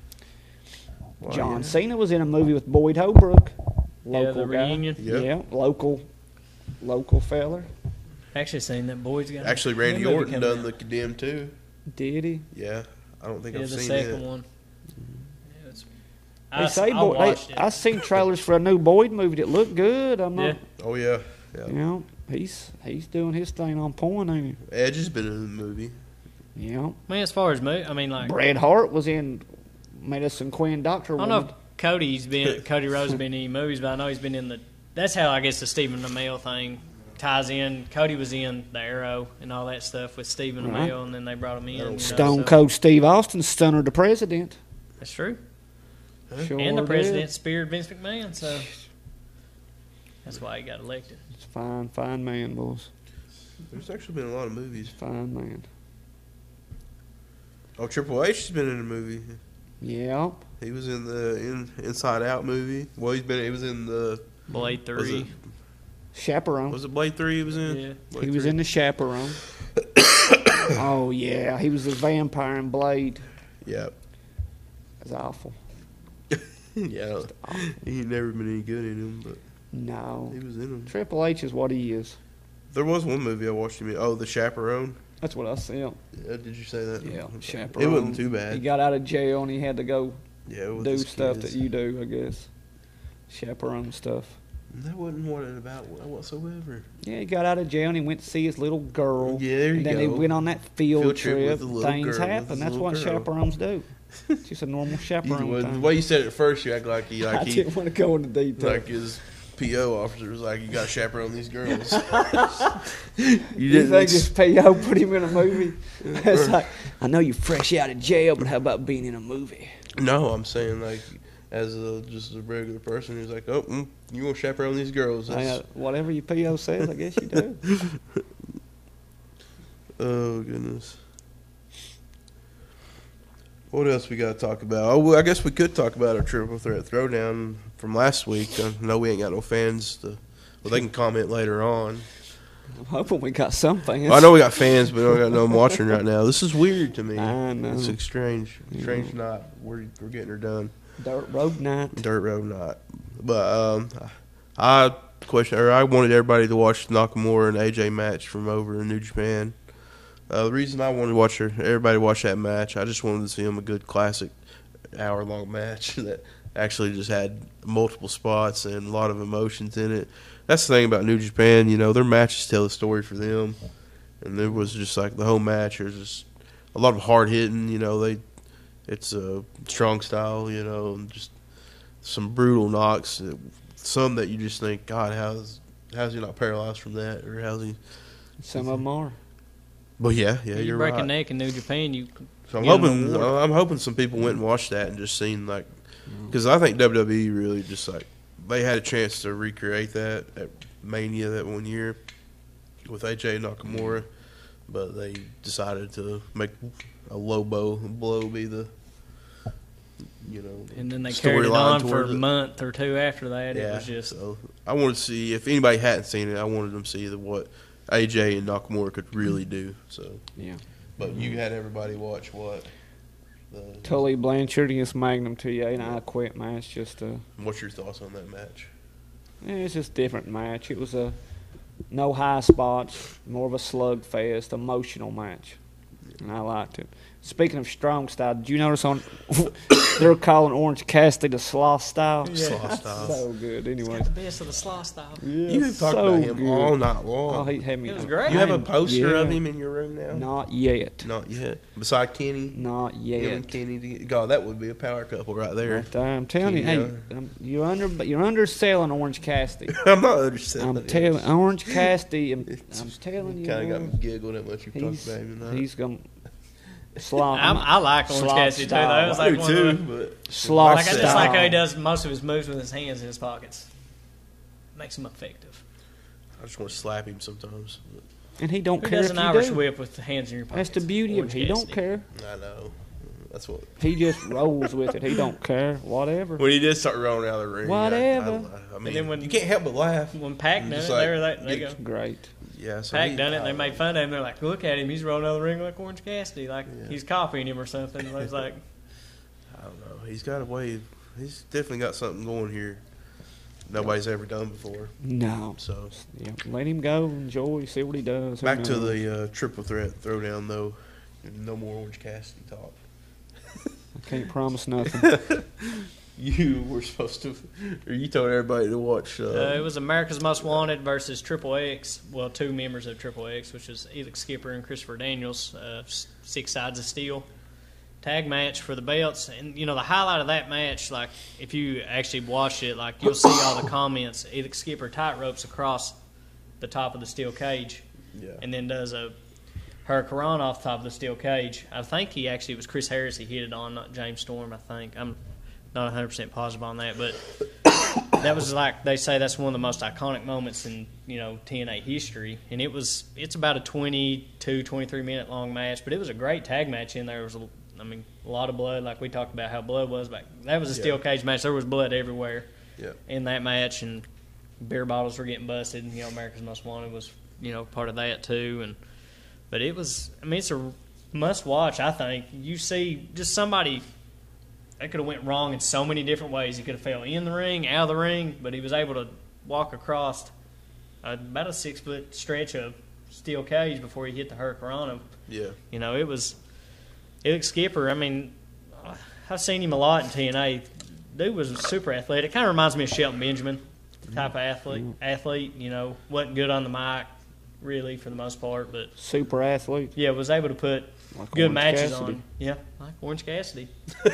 Wow,
John
yeah.
Cena was in a movie with Boyd Holbrook.
Yeah, the
guy.
reunion.
Yep.
Yeah, local feller.
Actually seen that boy's got
Actually, Randy
that movie
Orton
coming
done
out.
The Condemned too.
Did he?
Yeah, I don't think
Yeah,
I've
the
seen
second
it.
one. Yeah, it's,
They say
I watched it.
I seen trailers for a new Boyd movie that looked good. I'm
Yeah.
not.
Oh yeah, yeah.
You know, he's doing his thing on point, ain't
Edge has been in the movie.
he? Yeah.
I mean, as far as I mean, like,
Bret Hart was in Medicine Queen Doctor
I don't
Woman.
know if Cody Rhodes has been in any movies, but I know he's been in that's how I guess the Stephen Amell thing ties in. Cody was in The Arrow and all that stuff with Stephen
Right.
Amell, and then they brought him in. You know,
Stone
so-
Cold Steve Austin stunner the president.
That's true.
Sure
And the
did.
president speared Vince McMahon, so that's why he got elected.
It's fine man, boys.
There's actually been a lot of movies.
Fine man.
Oh, Triple H has been in a movie.
Yeah.
He was in the Inside Out movie. Well, he was in the
Blade
Was
3.
Chaperone.
was it Blade 3 he was in?
Yeah.
Blade
He was
3?
in the Chaperone. Oh yeah, he was the vampire in Blade.
Yeah.
That's awful.
Yeah. He ain't never been any good in him, but
No.
he was in them.
Triple H is what he is.
There was one movie I watched him in. Oh, The Chaperone.
That's what I said.
Yeah, did you say that?
Yeah,
It
Chaperone.
wasn't too bad.
He got out of jail and he had to go
Yeah, with
do
his
stuff
kids.
that you do, I guess. Chaperone stuff.
That wasn't what it about whatsoever.
Yeah, he got out of jail and he went to see his little girl.
Yeah, there you
and then he
go.
went on that field,
Field trip with
trip.
the little
Things
girl, with
happen.
his
That's
little
what
girl.
chaperones do. It's just a normal chaperone
The
thing.
way you said it at first, you act like he
I didn't want to go into detail.
like his PO officer was like, you got to chaperone these girls.
You
didn't
think
ex-
his PO put him in a movie? It's like, I know you're fresh out of jail, but how about being in a movie?
No, I'm saying like as just a regular person who's like, oh, you want to chaperone these girls? That's-
Whatever your PO says, I guess you do.
Oh goodness. What else we got to talk about? Oh, well, I guess we could talk about our Triple Threat Throwdown from last week. I know we ain't got no fans. Well, they can comment later on.
I'm hoping we got something.
I know we got fans, but we don't got no one watching right now. This is weird to me.
I know.
It's strange. Strange night. We're getting her done.
Dirt Road Night.
Dirt Road night. But I wanted everybody to watch the Nakamura and AJ match from over in New Japan. The reason I wanted to everybody watch that match, I just wanted to see them a good classic hour-long match that actually just had multiple spots and a lot of emotions in it. That's the thing about New Japan, their matches tell a story for them. And there was just like the whole match, there's just a lot of hard hitting, it's a strong style, and just some brutal knocks. Some that you just think, God, how's he not paralyzed from that, or how's he?
Some of them are.
But yeah,
you
you're
break
right.
a neck in New Japan, you
So I'm
get an
hoping
award.
I'm hoping some people went and watched that and just seen because I think WWE really just they had a chance to recreate that at Mania that one year with AJ Nakamura, but they decided to make a low blow be the you know.
And then they carried it
storyline
on for a
towards it.
month or two after that.
Yeah,
It was just
so I wanted to see if anybody hadn't seen it. I wanted them to see what AJ and Nakamura could really do. So,
Yeah.
but you had everybody watch what?
Tully Blanchard against Magnum TA, and I quit match.
What's your thoughts on that match?
It's just a different match. It was no high spots, more of a slugfest, emotional match, and I liked it. Speaking of strong style, did you notice they're calling Orange Cassidy the sloth style?
Yeah.
Sloth style.
So good. Anyway,
got the best of the slaw style.
You have talked
so
about him
good.
all night
Oh,
long.
he had me.
It was great.
You have a poster of
Yeah.
him in your room now?
Not yet.
Not yet. Beside Kenny?
Not
Him
yet.
and Kenny. God, that would be a power couple right there.
Right there. I'm telling you,
Yeah.
you're underselling Orange Cassidy.
I'm not understanding.
I'm telling Orange Cassidy. I'm telling you,
Kind of got
boy,
me giggling that much you've talked about him tonight.
he's gonna slop.
I like Orange
Sloth
Cassidy too. Though.
style.
It was
I
like
do
one
too,
of the,
but
Sloth
like I just like how he
style.
does most of his moves with his hands in his pockets. Makes him effective.
I just want to slap him sometimes.
And he don't
Who
care
does
if
an
you
Irish
do.
whip with the hands in your pockets?
That's the beauty of
Orange
it. He don't
Cassidy.
care.
I know. That's what.
He just rolls with it. He don't care. Whatever.
When he did start rolling out of the ring,
Whatever.
I mean,
And then when-
you can't help but laugh.
When Pac done it,
Just
they
like,
were like, they go.
Great.
Yeah, so
Pac done it, and they made fun of him. They're like, look at him, he's rolling out of the ring like Orange Cassidy, like
Yeah.
he's copying him or something. I was like,
I don't know. He's got a way. He's definitely got something going here. Nobody's ever done before.
No.
So
Yeah. Let him go. Enjoy. See what he does. Who
back to
knows?
the triple threat throwdown though. No more Orange Cassidy talk.
I can't promise nothing.
You were supposed to, or you told everybody to watch.
it was America's Most Wanted versus Triple X. Well, two members of Triple X, which is Elix Skipper and Christopher Daniels, 6 sides of steel. Tag match for the belts. And, you know, the highlight of that match, like, if you actually watch it, like, you'll see all the comments. Elix Skipper tight ropes across the top of the steel cage.
Yeah.
And then does a Hurricane off the top of the steel cage. I think he actually, it was Chris Harris he hit it on, not James Storm, I think. I'm not 100% positive on that, but that was like, they say that's one of the most iconic moments in, you know, TNA history. And it's about a 22, 23 minute long match, but it was a great tag match in there. It was, a lot of blood, like we talked about how blood was back. That was a steel cage match. There was blood everywhere in that match, and beer bottles were getting busted. And, you know, America's Most Wanted was, you know, part of that too. But it was, it's a must watch, I think. You see just somebody, they could have went wrong in so many different ways. He could have fell in the ring, out of the ring, but he was able to walk across about a 6 foot stretch of steel cage before he hit the Hurricane.
Yeah.
You know, it was Elix Skipper. I've seen him a lot in TNA. Dude was super athletic. Kind of reminds me of Shelton Benjamin type of athlete. You know, wasn't good on the mic really for the most part, but
Super athlete.
yeah, was able to put
Like
good
Orange
matches
Cassidy.
on. Yeah, like Orange Cassidy.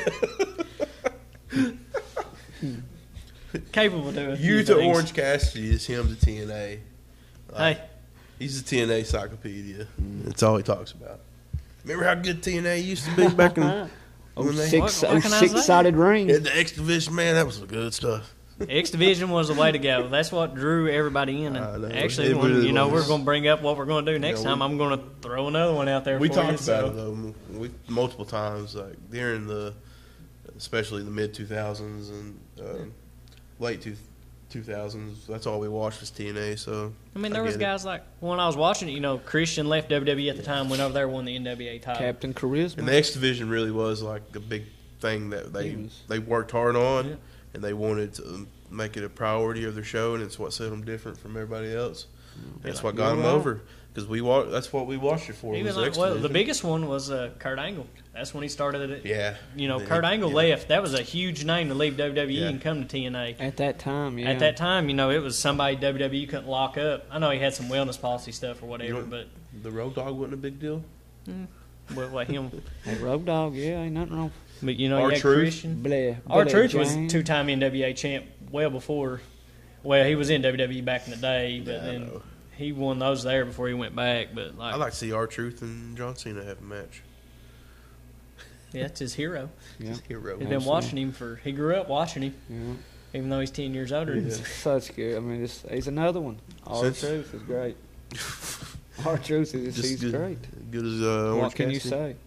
Capable of doing a few
You to
things.
Orange Cassidy is him to TNA.
Hey,
He's a TNA encyclopedia. That's all he talks about. Remember how good TNA used to be back in when they
What can I say?
Six-sided ring.
had the X Division? Man, that was some good stuff.
X Division was the way to go. That's what drew everybody in.
I
And
know.
actually,
It
when,
really
you know,
was.
we're going to bring up what we're going to do next
Yeah,
time. I'm going to throw another one out there
We
for
talked
you.
about
So.
it though, multiple times, like during especially the mid 2000s and late 2000s. That's all we watched was TNA. So
I mean, there was
get it.
guys like when I was watching it. You know, Christian left WWE at the time, went over there, won the NWA title.
Captain Charisma.
And the X Division really was like the big thing that they worked hard on,
Yeah.
and they wanted to make it a priority of their show, and it's what set them different from everybody else. That's what got them
You're right.
over because that's what we watched it for.
Even
Was the
like,
X
well, the
Division.
biggest one was Kurt Angle. That's when he started it.
Yeah,
You know,
Yeah,
Kurt Angle
yeah.
left. That was a huge name to leave WWE
Yeah.
and come to TNA.
At that time, yeah.
At that time, you know, it was somebody WWE couldn't lock up. I know he had some wellness policy stuff or whatever,
You know,
but
the Road Dogg wasn't a big deal.
well, him.
Hey, Road Dogg, yeah, ain't nothing wrong.
But you know, you had
R-Truth.
Christian.
Bleh.
R-Truth
Billy
was
James.
two-time NWA champ well before. Well, he was in WWE back in the day, but
Yeah, I
then
know.
he won those there before he went back. But like,
I'd like to see R-Truth and John Cena have a match.
yeah, it's his hero.
Yeah.
His hero.
He's been watching him he grew up watching him,
Yeah.
even though he's 10 years older. than him.
Such good. I mean, he's another one.
Since-
R-Truth is great. R-Truth is
Just
he's
good,
great.
Good as Orange
What can you
Cassidy.
say?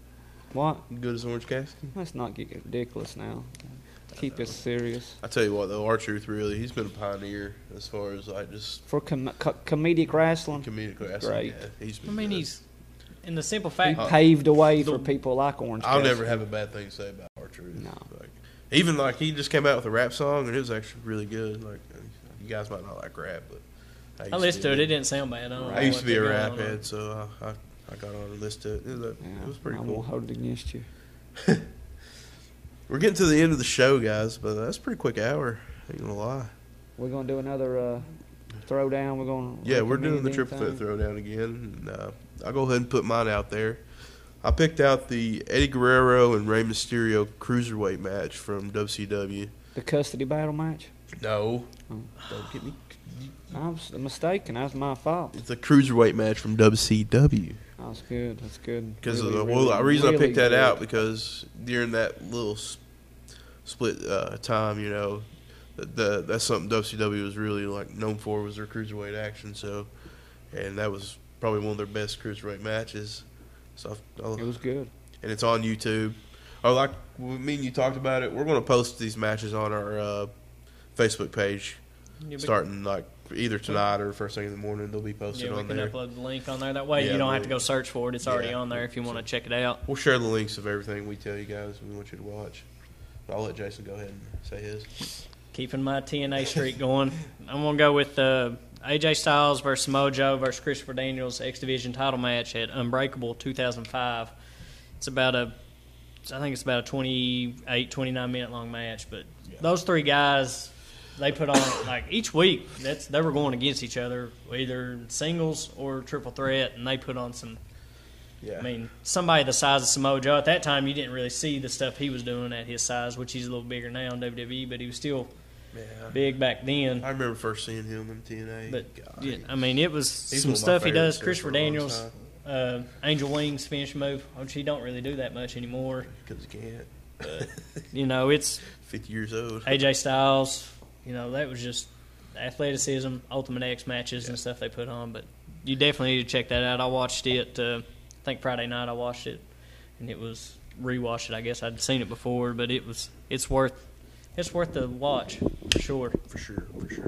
What?
Good as Orange Cassidy.
Let's not get ridiculous now. Keep it serious.
I tell you what, though, R-Truth really, he's been a pioneer as far as like just
For comedic wrestling,
comedic wrestling.
Great.
Yeah, he's been
I mean,
good.
he's in the simple
he
fact.
paved the way for people like Orange
I'll
Cassidy.
never have a bad thing to say about R-Truth.
No.
Like, even like he just came out with a rap song and it was actually really good. Like you guys might not like rap, but
I listened to it. It didn't sound bad. I don't know
I used to
what
be a
they're
rap
going on.
head, so I got on and listened to it. It was pretty
I
cool.
won't hold it against you.
We're getting to the end of the show, guys, but that's a pretty quick hour. Ain't gonna lie.
We're gonna do another throwdown. We're gonna
Yeah, we're doing the
recommend
triple threat
anything.
throwdown again. And, I'll go ahead and put mine out there. I picked out the Eddie Guerrero and Rey Mysterio cruiserweight match from WCW.
The custody battle match.
No,
Oh.
don't get me.
I was mistaken. That was my fault.
It's a cruiserweight match from WCW.
That's good. That's good.
Because
Really,
the
really,
reason I
really
picked that
good.
out because during that little split time, you know, that's something WCW was really like known for was their cruiserweight action. So, and that was probably one of their best cruiserweight matches. So,
It was good.
and it's on YouTube. Oh, like me and you talked about it. We're going to post these matches on our Facebook page,
Yeah, but-
starting like either tonight or first thing in the morning. They'll be posted
Yeah, we
on
can
there.
upload the link on there. That way
Yeah,
you don't have
we-
to go search for it. It's already
Yeah.
on there if you want to check it out.
We'll share the links of everything we tell you guys we want you to watch. But I'll let Jason go ahead and say his.
Keeping my TNA streak going, I'm going to go with AJ Styles versus Mojo versus Christopher Daniels X Division title match at Unbreakable 2005. It's about a 28, 29 minute long match. But those three guys, they put on like each week. They were going against each other, either singles or triple threat, and they put on some.
Yeah.
I mean, somebody the size of Samoa Joe at that time, you didn't really see the stuff he was doing at his size, which he's a little bigger now in WWE, but he was still
Yeah.
big back then.
I remember first seeing him in TNA.
But
God,
yeah, I mean, it was
he's
some
one of my
stuff he
favorites
does. Christopher
for a long
Daniels, Angel Wings finish move, which he don't really do that much anymore.
because he can't.
You know, it's
50 years old.
AJ Styles. You know, that was just athleticism, Ultimate X matches and stuff they put on. But you definitely need to check that out. I watched it. I think Friday night I watched it, and it was rewatched it. I guess I'd seen it before, but it's worth the watch for sure.
For sure.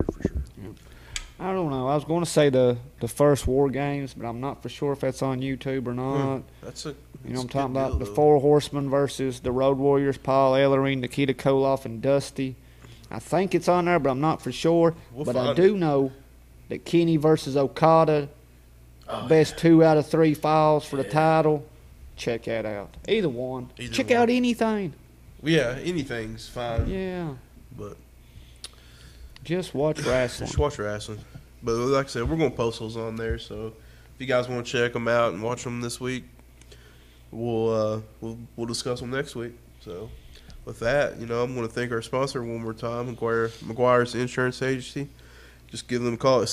I don't know. I was going to say the first War Games, but I'm not for sure if that's on YouTube or not.
That's a.
You know, I'm talking about the Four Horsemen versus the Road Warriors, Paul Ellering, Nikita Koloff, and Dusty. I think it's on there, but I'm not for sure.
We'll
but I
find
do know that Kenny versus Okada, best 2 out of 3 files for the title. Check that out. Either one.
Either
Check
one.
out anything.
Yeah, anything's fine.
Yeah.
But
Just watch wrestling.
just watch wrestling. But like I said, we're going to post those on there. So if you guys want to check them out and watch them this week, we'll discuss them next week. So with that, you know, I'm going to thank our sponsor one more time, McGuire's Insurance Agency. Just give them a call at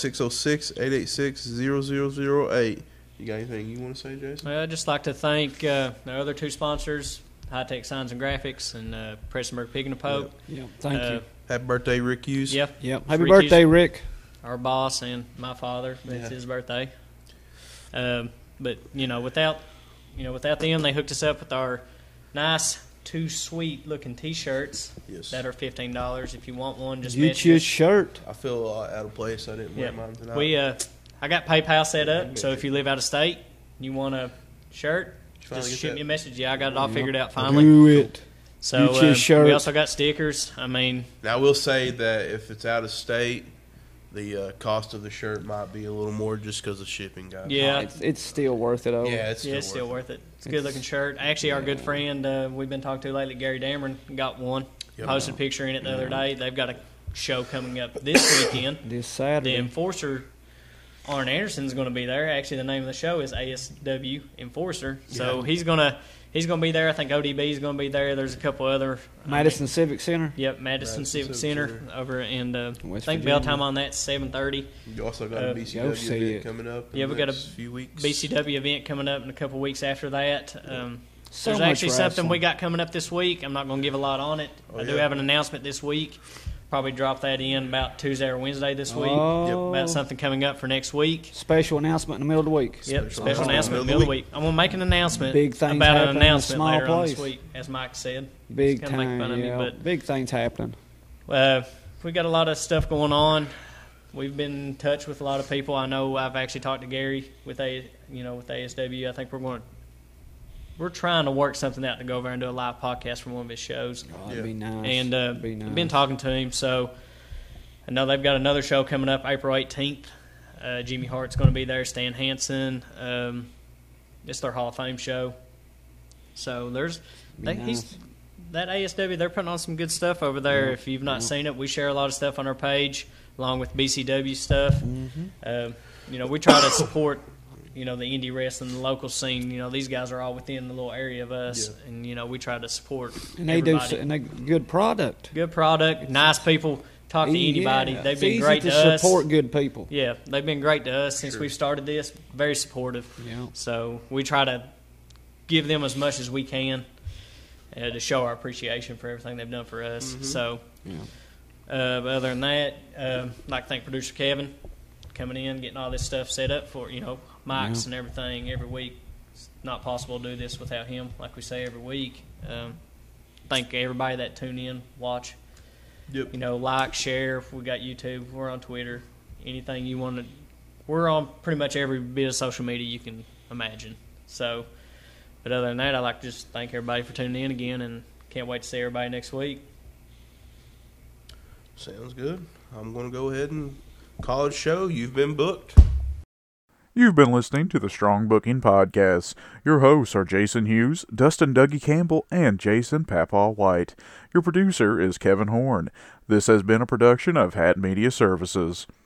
606-886-0008. You got anything you want to say, Jason?
Well, I'd just like to thank our other two sponsors, High Tech Signs and Graphics and Prestonburg Pig and a Poke.
Yeah. Thank you.
Happy birthday, Rick Hughes.
Yep.
Yep. Happy
Rick
birthday,
Hughes,
Rick.
our boss and my father. It's his birthday. But without them, they hooked us up with our nice, too sweet looking T-shirts
Yes.
that are $15. If you want one, just
You
message
choose
us.
shirt.
I feel out of place. I didn't wear
Yeah,
mine tonight.
I got PayPal set up, so if you live out of state, you want a shirt,
finally
just
get
shoot
that?
me a message. Yeah, I got it all figured out finally.
Do it.
So
You choose shirt.
we also got stickers. I mean,
Now, I will say that if it's out of state, the cost of the shirt might be a little more just because of shipping, guys.
yeah,
It's still worth it, though.
Yeah, it's
still worth it. It's a good looking shirt. Actually, our good friend we've been talking to lately, Gary Dameron, got one.
Yep.
Posted a picture in it the other day. They've got a show coming up this weekend.
This
The
Saturday.
Enforcer, Arn Anderson's going to be there. Actually, the name of the show is ASW Enforcer. So
Yeah.
he's going to be there. I think ODB is going to be there. There's a couple other.
Madison Civic Center.
Yep, Madison Civic Center over in. I
West
think bell
Virginia.
time on that's 7:30.
You also got a
go
BCW
see
event
it.
coming up.
Yeah,
in
we
the
got a
next few weeks.
BCW event coming up in a couple weeks after that.
So
There's
much
actually something
wrestling.
we got coming up this week. I'm not going to give a lot on it.
Oh,
I do
yeah.
have an announcement this week. probably drop that in about Tuesday or Wednesday this week.
Oh.
About something coming up for next week.
Special announcement in the middle of the week.
Yep, special announcement in the middle of the week. I'm going to make an announcement
Big things
about an
happening in a
announcement
small
later on
place.
this week, as Mike said.
Big
He's gonna make
time,
fun of me,
yeah.
but-
Big things happening.
We got a lot of stuff going on. We've been in touch with a lot of people. I know I've actually talked to Gary with ASW. I think we're trying to work something out to go over and do a live podcast from one of his shows.
Oh, that'd be nice.
And
That'd be nice.
I've been talking to him, so I know they've got another show coming up April 18th. Jimmy Hart's going to be there, Stan Hansen. It's their Hall of Fame show. So
Nice.
that ASW, they're putting on some good stuff over there.
Yeah,
If you've not
yeah.
seen it, we share a lot of stuff on our page, along with BCW stuff.
Mm-hmm.
We try to support, the indie wrestling, the local scene. These guys are all within the little area of us,
Yeah.
and we try to support
And they
everybody.
and they good product.
Good product, nice people. Talk to anybody.
Yeah,
They've
it's
been
easy
great
to
to us.
support good people.
Yeah, they've been great to us since we've started this. Very supportive.
Yeah.
So we try to give them as much as we can to show our appreciation for everything they've done for us. So,
Yeah.
but other than that, I'd like to thank producer Kevin coming in, getting all this stuff set up for mics and everything every week. It's not possible to do this without him, like we say every week. Thank everybody that tune in, watch.
Yep.
Like, share. If we got YouTube, we're on Twitter. Anything you want to, we're on pretty much every bit of social media you can imagine. So, but other than that, I'd like to just thank everybody for tuning in again, and can't wait to see everybody next week.
Sounds good. I'm going to go ahead and call it a show. You've been booked.
You've been listening to the Strong Booking Podcast. Your hosts are Jason Hughes, Dustin Dougie Campbell, and Jason Papaw White. Your producer is Kevin Horn. This has been a production of Hat Media Services.